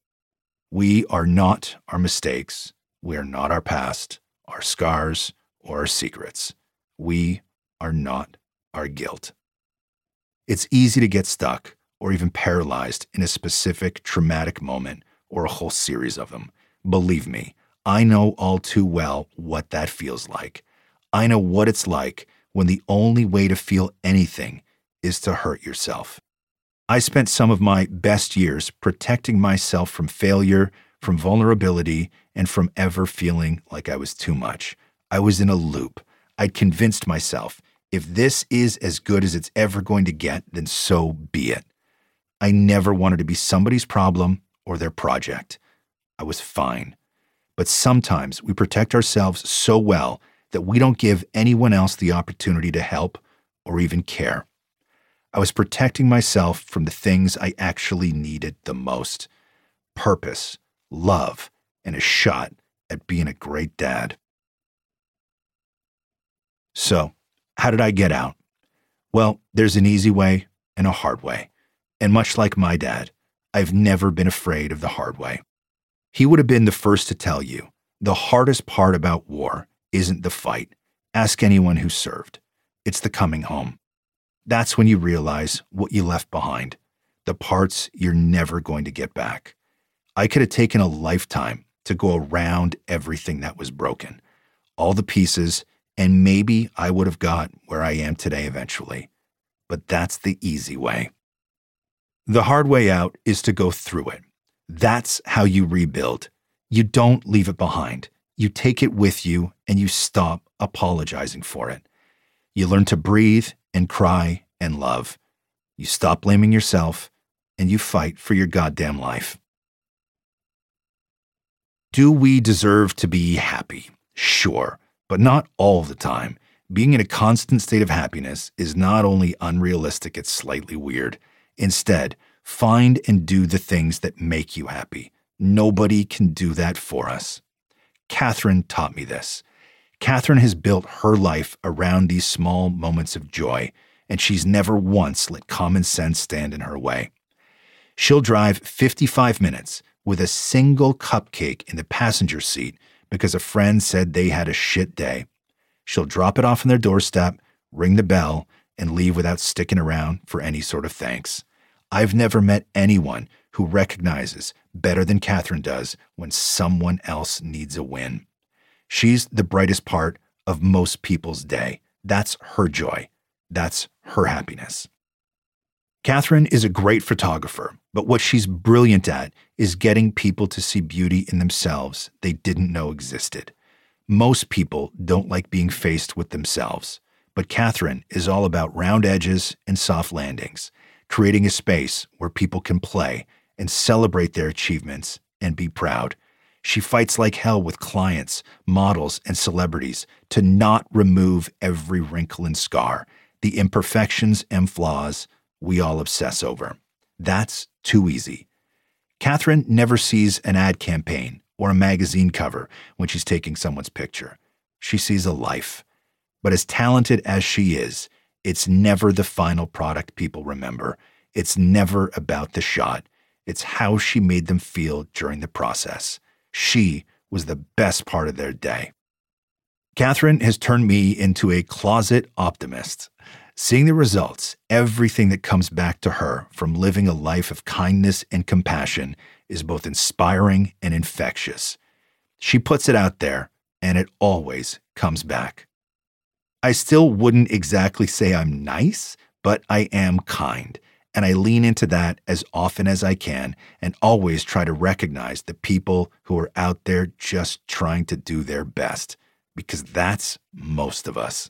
We are not our mistakes. We are not our past, our scars, or our secrets. We are not our guilt. It's easy to get stuck or even paralyzed in a specific traumatic moment or a whole series of them. Believe me, I know all too well what that feels like. I know what it's like when the only way to feel anything is to hurt yourself. I spent some of my best years protecting myself from failure, from vulnerability, and from ever feeling like I was too much. I was in a loop. I'd convinced myself, if this is as good as it's ever going to get, then so be it. I never wanted to be somebody's problem or their project. I was fine. But sometimes we protect ourselves so well that we don't give anyone else the opportunity to help or even care. I was protecting myself from the things I actually needed the most: purpose, love, and a shot at being a great dad. So, how did I get out? Well, there's an easy way and a hard way. And much like my dad, I've never been afraid of the hard way. He would have been the first to tell you, the hardest part about war isn't the fight. Ask anyone who served. It's the coming home. That's when you realize what you left behind, the parts you're never going to get back. I could have taken a lifetime to go around everything that was broken, all the pieces, and maybe I would have got where I am today eventually. But that's the easy way. The hard way out is to go through it. That's how you rebuild. You don't leave it behind. You take it with you and you stop apologizing for it. You learn to breathe and cry and love. You stop blaming yourself and you fight for your goddamn life. Do we deserve to be happy? Sure, but not all the time. Being in a constant state of happiness is not only unrealistic, it's slightly weird. Instead, find and do the things that make you happy. Nobody can do that for us. Catherine taught me this. Catherine has built her life around these small moments of joy, and she's never once let common sense stand in her way. She'll drive fifty-five minutes with a single cupcake in the passenger seat because a friend said they had a shit day. She'll drop it off on their doorstep, ring the bell, and leave without sticking around for any sort of thanks. I've never met anyone who recognizes better than Catherine does when someone else needs a win. She's the brightest part of most people's day. That's her joy. That's her happiness. Catherine is a great photographer, but what she's brilliant at is getting people to see beauty in themselves they didn't know existed. Most people don't like being faced with themselves, but Catherine is all about round edges and soft landings, creating a space where people can play and celebrate their achievements and be proud. She fights like hell with clients, models, and celebrities to not remove every wrinkle and scar, the imperfections and flaws we all obsess over. That's too easy. Catherine never sees an ad campaign or a magazine cover when she's taking someone's picture. She sees a life. But as talented as she is, it's never the final product people remember. It's never about the shot. It's how she made them feel during the process. She was the best part of their day. Catherine has turned me into a closet optimist. Seeing the results, everything that comes back to her from living a life of kindness and compassion is both inspiring and infectious. She puts it out there, and it always comes back. I still wouldn't exactly say I'm nice, but I am kind, and I lean into that as often as I can and always try to recognize the people who are out there just trying to do their best, because that's most of us.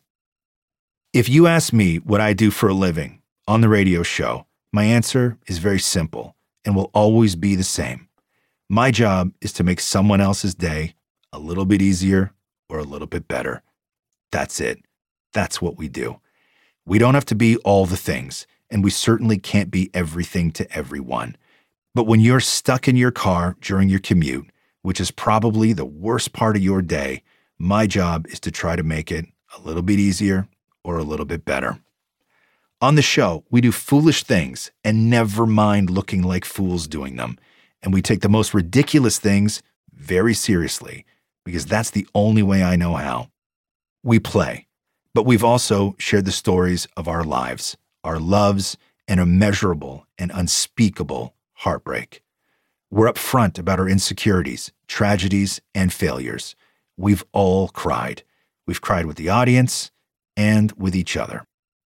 If you ask me what I do for a living on the radio show, my answer is very simple and will always be the same. My job is to make someone else's day a little bit easier or a little bit better. That's it. That's what we do. We don't have to be all the things, and we certainly can't be everything to everyone. But when you're stuck in your car during your commute, which is probably the worst part of your day, my job is to try to make it a little bit easier or a little bit better. On the show, we do foolish things and never mind looking like fools doing them. And we take the most ridiculous things very seriously, because that's the only way I know how. We play, but we've also shared the stories of our lives, our loves, and immeasurable and unspeakable heartbreak. We're upfront about our insecurities, tragedies, and failures. We've all cried. We've cried with the audience and with each other.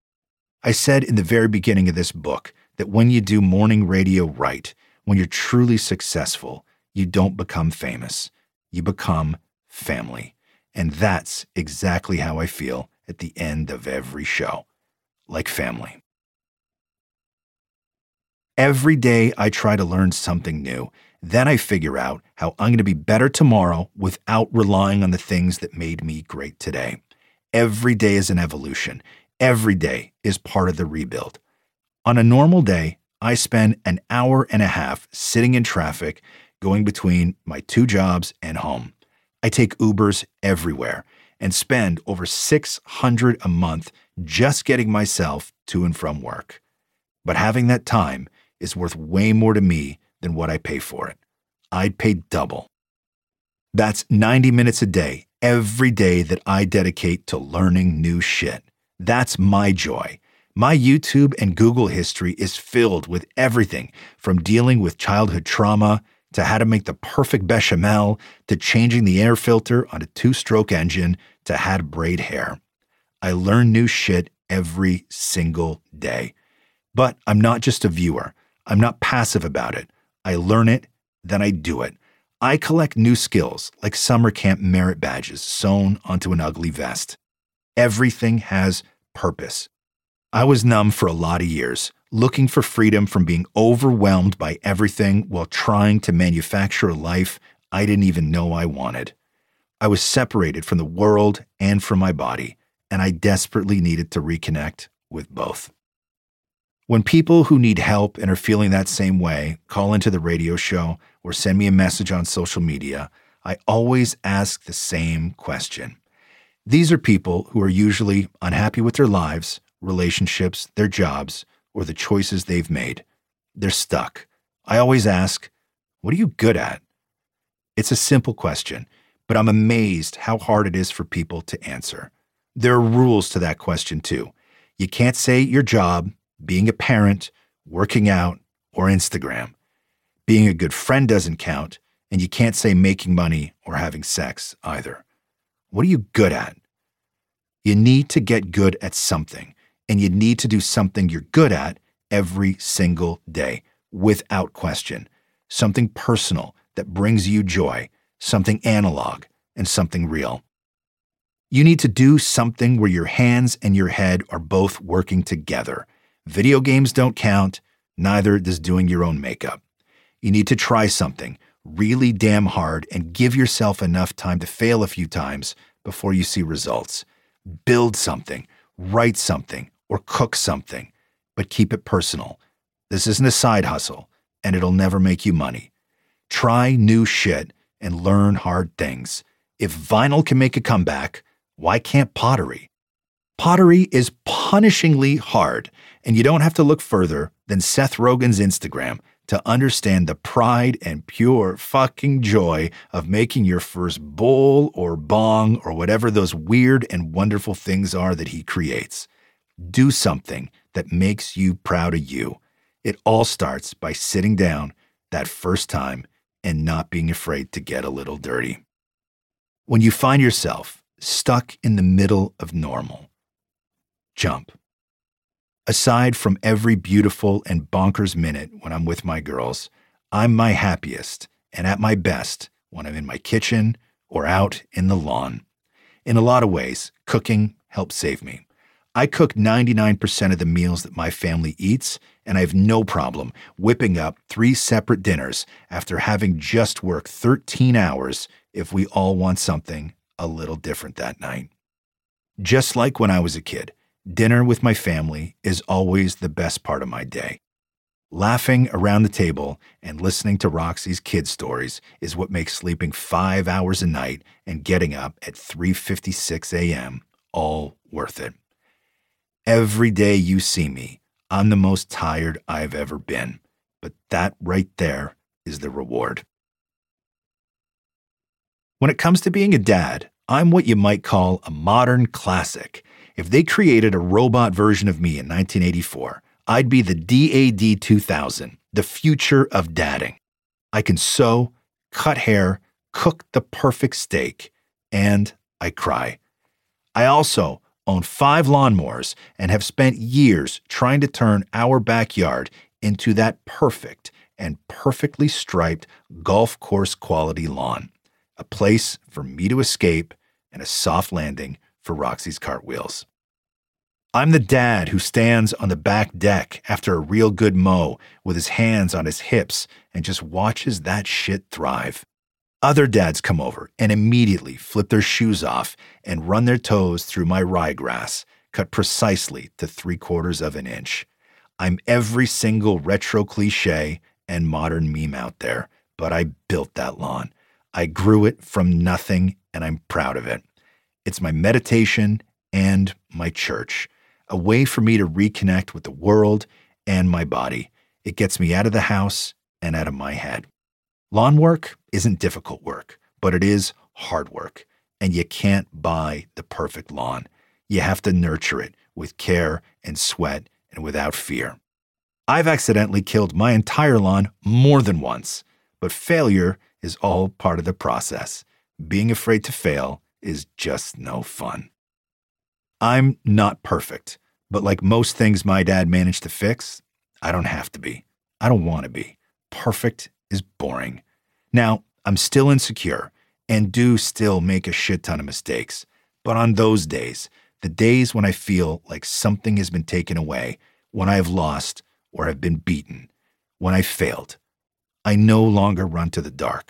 I said in the very beginning of this book that when you do morning radio right, when you're truly successful, you don't become famous. You become family. And that's exactly how I feel at the end of every show. Like family. Every day I try to learn something new. Then I figure out how I'm going to be better tomorrow without relying on the things that made me great today. Every day is an evolution. Every day is part of the rebuild. On a normal day, I spend an hour and a half sitting in traffic going between my two jobs and home. I take Ubers everywhere and spend over six hundred dollars a month just getting myself to and from work. But having that time is worth way more to me than what I pay for it. I'd pay double. That's ninety minutes a day, every day that I dedicate to learning new shit. That's my joy. My YouTube and Google history is filled with everything from dealing with childhood trauma to how to make the perfect bechamel to changing the air filter on a two-stroke engine to how to braid hair. I learn new shit every single day. But I'm not just a viewer. I'm not passive about it. I learn it, then I do it. I collect new skills like summer camp merit badges sewn onto an ugly vest. Everything has purpose. I was numb for a lot of years, looking for freedom from being overwhelmed by everything while trying to manufacture a life I didn't even know I wanted. I was separated from the world and from my body, and I desperately needed to reconnect with both. When people who need help and are feeling that same way call into the radio show or send me a message on social media, I always ask the same question. These are people who are usually unhappy with their lives, relationships, their jobs, or the choices they've made. They're stuck. I always ask, what are you good at? It's a simple question, but I'm amazed how hard it is for people to answer. There are rules to that question too. You can't say your job, being a parent, working out, or Instagram. Being a good friend doesn't count, and you can't say making money or having sex either. What are you good at? You need to get good at something, and you need to do something you're good at every single day, without question. Something personal that brings you joy, something analog, and something real. You need to do something where your hands and your head are both working together. Video games don't count, neither does doing your own makeup. You need to try something really damn hard and give yourself enough time to fail a few times before you see results. Build something, write something, or cook something, but keep it personal. This isn't a side hustle, and it'll never make you money. Try new shit and learn hard things. If vinyl can make a comeback, why can't pottery? Pottery is punishingly hard, and you don't have to look further than Seth Rogen's Instagram to understand the pride and pure fucking joy of making your first bowl or bong or whatever those weird and wonderful things are that he creates. Do something that makes you proud of you. It all starts by sitting down that first time and not being afraid to get a little dirty. When you find yourself stuck in the middle of normal, jump. Aside from every beautiful and bonkers minute when I'm with my girls, I'm my happiest and at my best when I'm in my kitchen or out in the lawn. In a lot of ways, cooking helps save me. I cook ninety-nine percent of the meals that my family eats, and I have no problem whipping up three separate dinners after having just worked thirteen hours if we all want something a little different that night. Just like when I was a kid, dinner with my family is always the best part of my day. Laughing around the table and listening to Roxy's kid stories is what makes sleeping five hours a night and getting up at three fifty-six a.m. all worth it. Every day you see me, I'm the most tired I've ever been, but that right there is the reward. When it comes to being a dad, I'm what you might call a modern classic. If they created a robot version of me in nineteen eighty-four, I'd be the D A D two thousand, the future of dadding. I can sew, cut hair, cook the perfect steak, and I cry. I also own five lawnmowers and have spent years trying to turn our backyard into that perfect and perfectly striped golf course quality lawn, a place for me to escape and a soft landing for Roxy's cartwheels. I'm the dad who stands on the back deck after a real good mow with his hands on his hips and just watches that shit thrive. Other dads come over and immediately flip their shoes off and run their toes through my ryegrass, cut precisely to three quarters of an inch. I'm every single retro cliche and modern meme out there, but I built that lawn. I grew it from nothing, and I'm proud of it. It's my meditation and my church, a way for me to reconnect with the world and my body. It gets me out of the house and out of my head. Lawn work isn't difficult work, but it is hard work, and you can't buy the perfect lawn. You have to nurture it with care and sweat and without fear. I've accidentally killed my entire lawn more than once, but failure is all part of the process. Being afraid to fail is just no fun. I'm not perfect, but like most things my dad managed to fix, I don't have to be. I don't want to be. Perfect is boring. Now, I'm still insecure and do still make a shit ton of mistakes, but on those days, the days when I feel like something has been taken away, when I have lost or have been beaten, when I failed, I no longer run to the dark.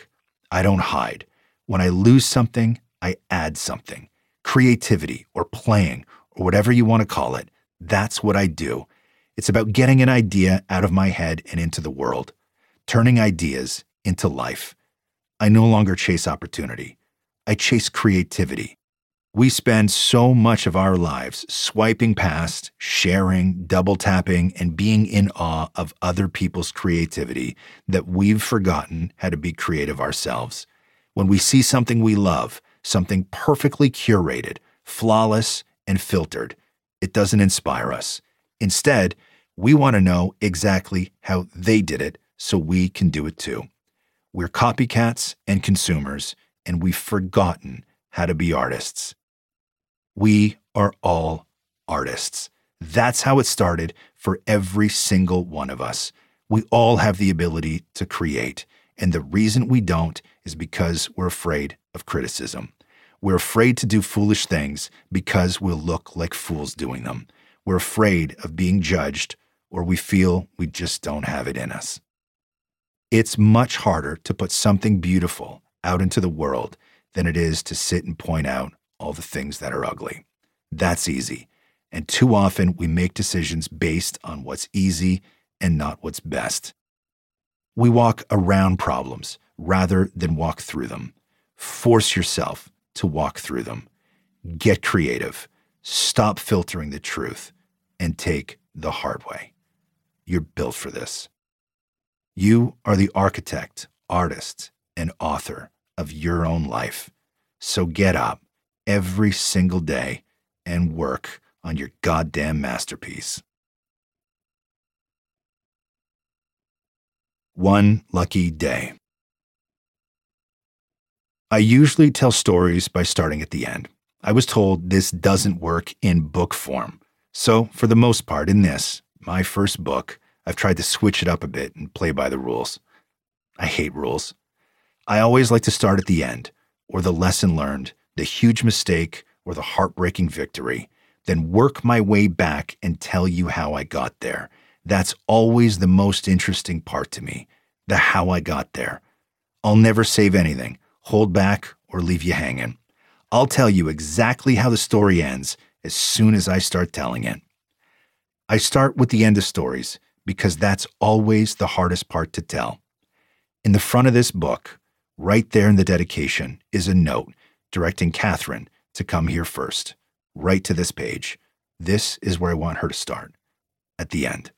I don't hide. When I lose something, I add something. Creativity or playing or whatever you want to call it, that's what I do. It's about getting an idea out of my head and into the world, turning ideas into life. I no longer chase opportunity. I chase creativity. We spend so much of our lives swiping past, sharing, double tapping, and being in awe of other people's creativity that we've forgotten how to be creative ourselves. When we see something we love, something perfectly curated, flawless, and filtered, it doesn't inspire us. Instead, we want to know exactly how they did it so we can do it too. We're copycats and consumers, and we've forgotten how to be artists. We are all artists. That's how it started for every single one of us. We all have the ability to create, and the reason we don't is because we're afraid of criticism. We're afraid to do foolish things because we'll look like fools doing them. We're afraid of being judged, or we feel we just don't have it in us. It's much harder to put something beautiful out into the world than it is to sit and point out all the things that are ugly. That's easy. And too often we make decisions based on what's easy and not what's best. We walk around problems rather than walk through them. Force yourself to walk through them. Get creative. Stop filtering the truth and take the hard way. You're built for this. You are the architect, artist, and author of your own life. So get up every single day and work on your goddamn masterpiece. One lucky day. I usually tell stories by starting at the end. I was told this doesn't work in book form. So, for the most part, in this, my first book, I've tried to switch it up a bit and play by the rules. I hate rules. I always like to start at the end, or the lesson learned, the huge mistake, or the heartbreaking victory, then work my way back and tell you how I got there. That's always the most interesting part to me, the how I got there. I'll never save anything, hold back, or leave you hanging. I'll tell you exactly how the story ends as soon as I start telling it. I start with the end of stories because that's always the hardest part to tell. In the front of this book, right there in the dedication, is a note directing Catherine to come here first, right to this page. This is where I want her to start, at the end.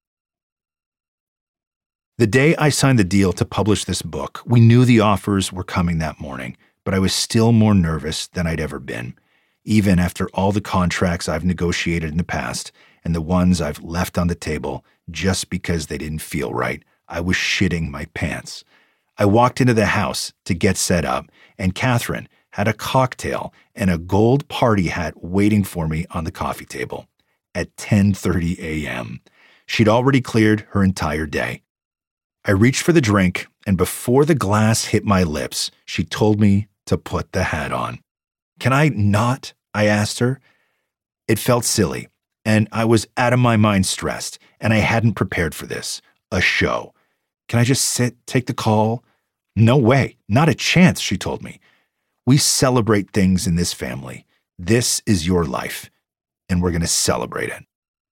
The day I signed the deal to publish this book, we knew the offers were coming that morning, but I was still more nervous than I'd ever been. Even after all the contracts I've negotiated in the past and the ones I've left on the table just because they didn't feel right, I was shitting my pants. I walked into the house to get set up, and Catherine had a cocktail and a gold party hat waiting for me on the coffee table at ten thirty a.m. She'd already cleared her entire day. I reached for the drink, and before the glass hit my lips, she told me to put the hat on. Can I not? I asked her. It felt silly, and I was out of my mind stressed, and I hadn't prepared for this, a show. Can I just sit, take the call? No way, not a chance, she told me. We celebrate things in this family. This is your life, and we're going to celebrate it.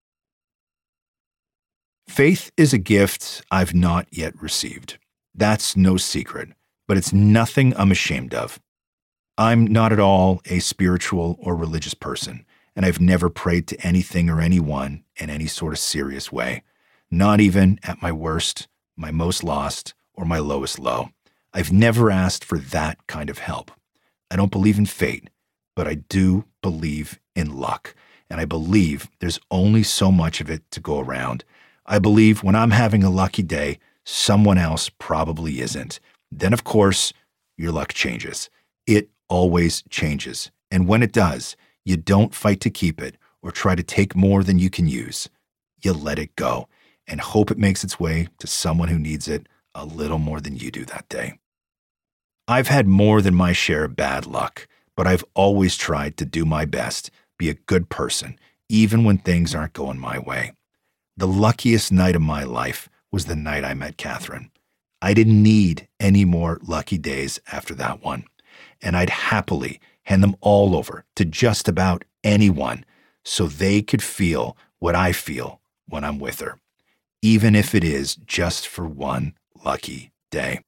Faith is a gift I've not yet received. That's no secret, but it's nothing I'm ashamed of. I'm not at all a spiritual or religious person, and I've never prayed to anything or anyone in any sort of serious way, not even at my worst, my most lost, or my lowest low. I've never asked for that kind of help. I don't believe in fate, but I do believe in luck, and I believe there's only so much of it to go around. I believe when I'm having a lucky day, someone else probably isn't. Then, of course, your luck changes. It always changes. And when it does, you don't fight to keep it or try to take more than you can use. You let it go and hope it makes its way to someone who needs it a little more than you do that day. I've had more than my share of bad luck, but I've always tried to do my best, be a good person, even when things aren't going my way. The luckiest night of my life was the night I met Catherine. I didn't need any more lucky days after that one, and I'd happily hand them all over to just about anyone so they could feel what I feel when I'm with her, even if it is just for one lucky day.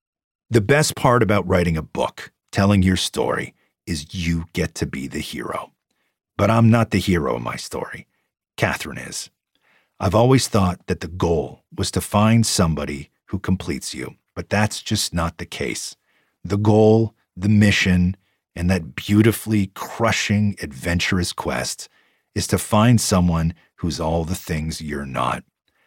The best part about writing a book, telling your story, is you get to be the hero. But I'm not the hero of my story. Catherine is. I've always thought that the goal was to find somebody who completes you, but that's just not the case. The goal, the mission, and that beautifully crushing, adventurous quest is to find someone who's all the things you're not.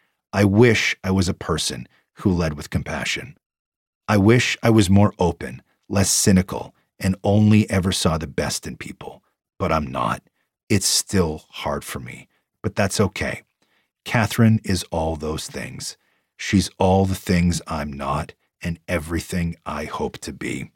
I wish I was a person who led with compassion. I wish I was more open, less cynical, and only ever saw the best in people, but I'm not. It's still hard for me, but that's okay. Catherine is all those things. She's all the things I'm not and everything I hope to be.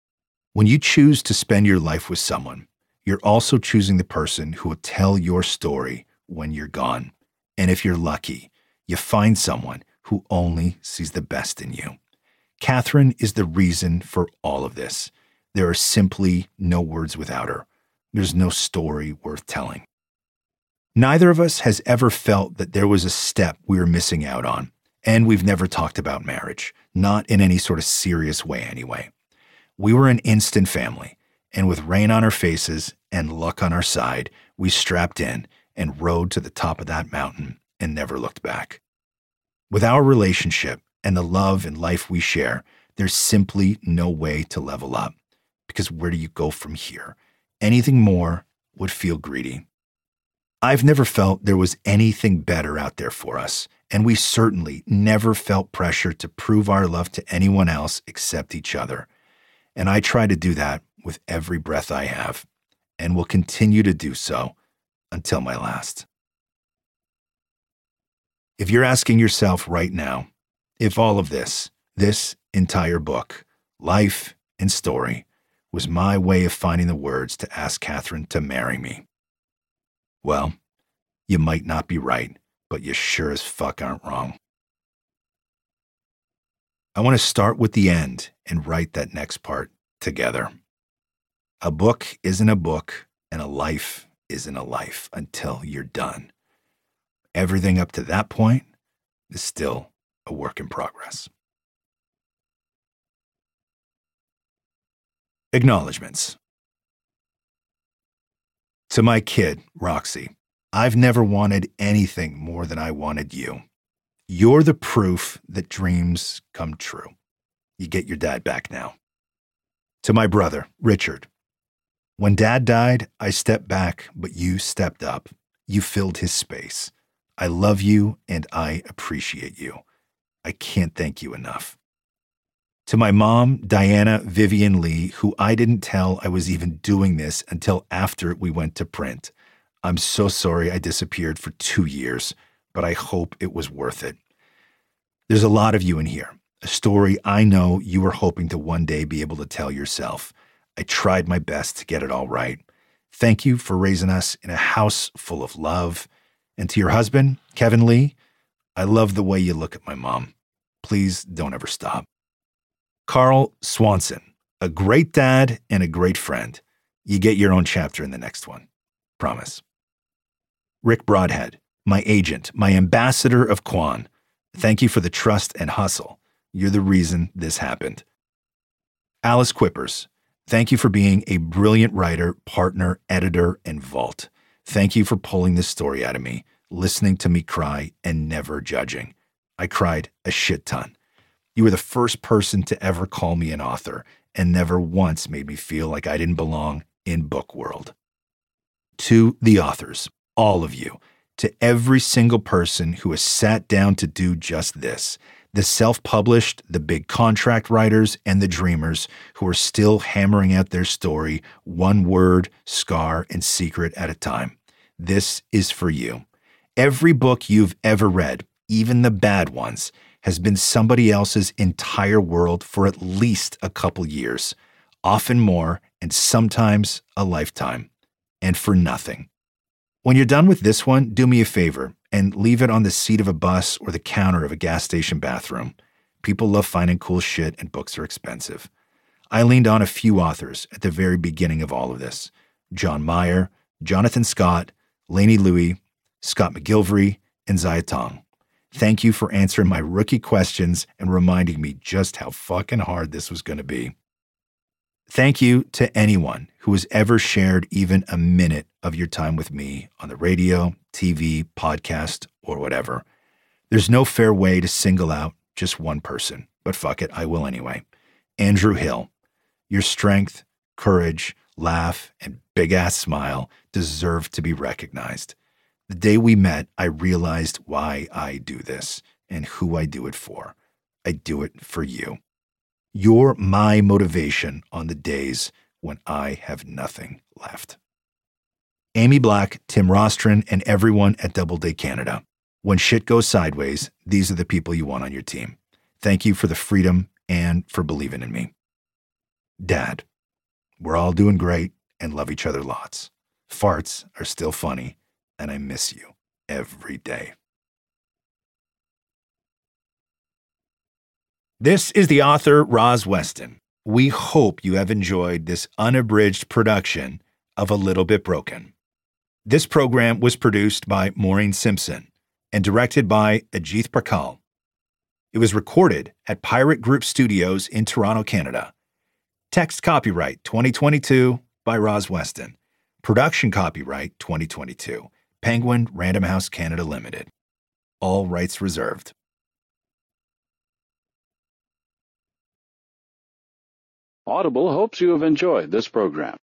When you choose to spend your life with someone, you're also choosing the person who will tell your story when you're gone. And if you're lucky, you find someone who only sees the best in you. Catherine is the reason for all of this. There are simply no words without her. There's no story worth telling. Neither of us has ever felt that there was a step we were missing out on, and we've never talked about marriage, not in any sort of serious way anyway. We were an instant family, and with rain on our faces and luck on our side, we strapped in and rode to the top of that mountain and never looked back. With our relationship and the love and life we share, there's simply no way to level up, because where do you go from here? Anything more would feel greedy. I've never felt there was anything better out there for us, and we certainly never felt pressure to prove our love to anyone else except each other. And I try to do that with every breath I have, and will continue to do so until my last. If you're asking yourself right now, if all of this, this entire book, life and story, was my way of finding the words to ask Catherine to marry me, well, you might not be right, but you sure as fuck aren't wrong. I want to start with the end and write that next part together. A book isn't a book, and a life isn't a life until you're done. Everything up to that point is still a work in progress. Acknowledgements. To my kid, Roxy, I've never wanted anything more than I wanted you. You're the proof that dreams come true. You get your dad back now. To my brother, Richard, when Dad died, I stepped back, but you stepped up. You filled his space. I love you and I appreciate you. I can't thank you enough. To my mom, Diana Vivian Lee, who I didn't tell I was even doing this until after we went to print. I'm so sorry I disappeared for two years, but I hope it was worth it. There's a lot of you in here, a story I know you were hoping to one day be able to tell yourself. I tried my best to get it all right. Thank you for raising us in a house full of love. And to your husband, Kevin Lee, I love the way you look at my mom. Please don't ever stop. Carl Swanson, a great dad and a great friend. You get your own chapter in the next one. Promise. Rick Broadhead, my agent, my ambassador of Quan. Thank you for the trust and hustle. You're the reason this happened. Alice Quippers, thank you for being a brilliant writer, partner, editor, and vault. Thank you for pulling this story out of me, listening to me cry, and never judging. I cried a shit ton. You were the first person to ever call me an author and never once made me feel like I didn't belong in book world. To the authors, all of you, to every single person who has sat down to do just this, the self-published, the big contract writers, and the dreamers who are still hammering out their story one word, scar, and secret at a time. This is for you. Every book you've ever read, even the bad ones, has been somebody else's entire world for at least a couple years, often more, and sometimes a lifetime, and for nothing. When you're done with this one, do me a favor and leave it on the seat of a bus or the counter of a gas station bathroom. People love finding cool shit, and books are expensive. I leaned on a few authors at the very beginning of all of this. John Meyer, Jonathan Scott, Lainey Louie, Scott McGilvery, and Zia Tong. Thank you for answering my rookie questions and reminding me just how fucking hard this was going to be. Thank you to anyone who has ever shared even a minute of your time with me on the radio, T V, podcast, or whatever. There's no fair way to single out just one person, but fuck it, I will anyway. Andrew Hill, your strength, courage, laugh, and big-ass smile deserve to be recognized. The day we met, I realized why I do this and who I do it for. I do it for you. You're my motivation on the days when I have nothing left. Amy Black, Tim Rostron, and everyone at Doubleday Canada. When shit goes sideways, these are the people you want on your team. Thank you for the freedom and for believing in me. Dad, we're all doing great and love each other lots. Farts are still funny, and I miss you every day. This is the author, Roz Weston. We hope you have enjoyed this unabridged production of A Little Bit Broken. This program was produced by Maureen Simpson and directed by Ajith Prakal. It was recorded at Pirate Group Studios in Toronto, Canada. Text copyright twenty twenty-two by Roz Weston. Production copyright twenty twenty-two. Penguin Random House Canada Limited. All rights reserved. Audible hopes you have enjoyed this program.